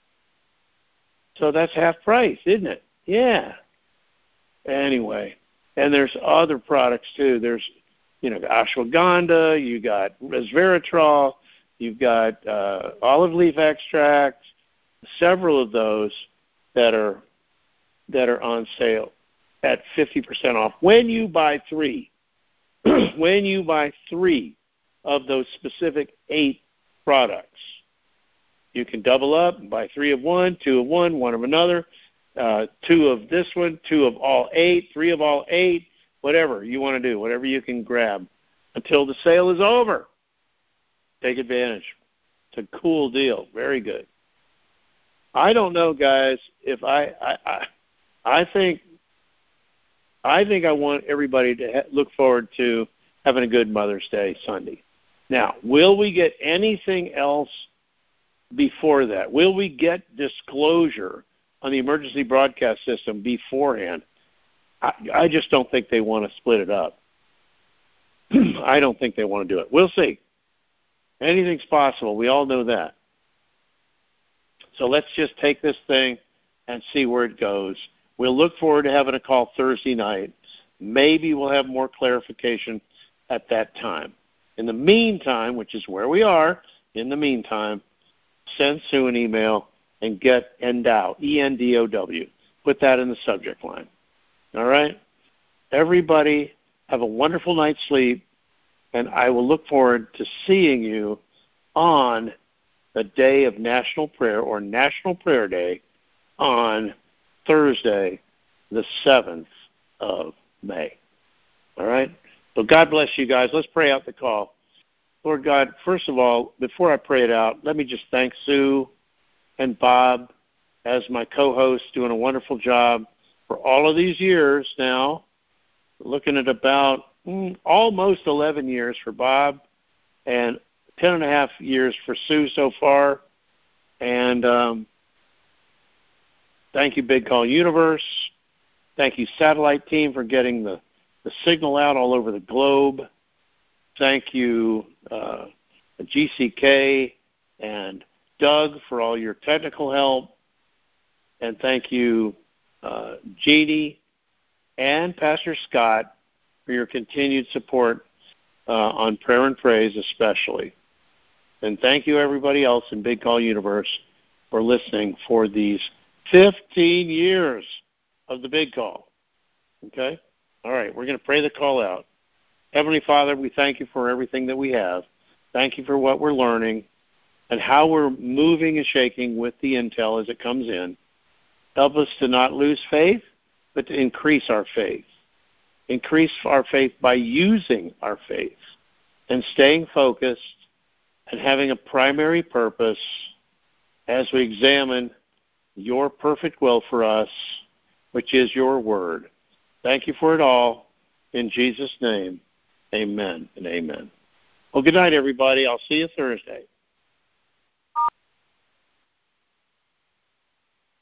So that's half price, isn't it? Yeah. Anyway, and there's other products too. There's, ashwagandha, you got resveratrol, you've got olive leaf extract, several of those that are on sale at 50% off when you buy 3. When you buy 3 of those specific 8 products, you can double up and buy 3 of one, 2 of one, 1 of another, 2 of this one, 2 of all 8, 3 of all 8, whatever you want to do, whatever you can grab until the sale is over. Take advantage. It's a cool deal. Very good. I don't know, guys, if I think I want everybody to look forward to having a good Mother's Day Sunday. Now, will we get anything else before that? Will we get disclosure on the emergency broadcast system beforehand? I just don't think they want to split it up. I don't think they want to do it. We'll see. Anything's possible. We all know that. So let's just take this thing and see where it goes. We'll look forward to having a call Thursday night. Maybe we'll have more clarification at that time. In the meantime, which is where we are, in the meantime, send Sue an email and get Endow, E-N-D-O-W. Put that in the subject line. All right? Everybody have a wonderful night's sleep, and I will look forward to seeing you on the day of National Prayer, or National Prayer Day, on Thursday, the 7th of May. All right? So God bless you guys. Let's pray out the call. Lord God, first of all, before I pray it out, let me just thank Sue and Bob as my co-hosts, doing a wonderful job for all of these years now, looking at about almost 11 years for Bob and 10 and a half years for Sue so far. And thank you, Big Call Universe. Thank you, Satellite Team, for getting the signal out all over the globe. Thank you, GCK and Doug, for all your technical help. And thank you, Jeannie and Pastor Scott, for your continued support on Prayer and Praise especially. And thank you, everybody else in Big Call Universe, for listening for these 15 years of the big call. Okay? All right, we're going to pray the call out. Heavenly Father, we thank you for everything that we have. Thank you for what we're learning and how we're moving and shaking with the intel as it comes in. Help us to not lose faith, but to increase our faith. Increase our faith by using our faith and staying focused and having a primary purpose as we examine your perfect will for us, which is your word. Thank you for it all. In Jesus' name, amen and amen. Well, good night, everybody. I'll see you Thursday.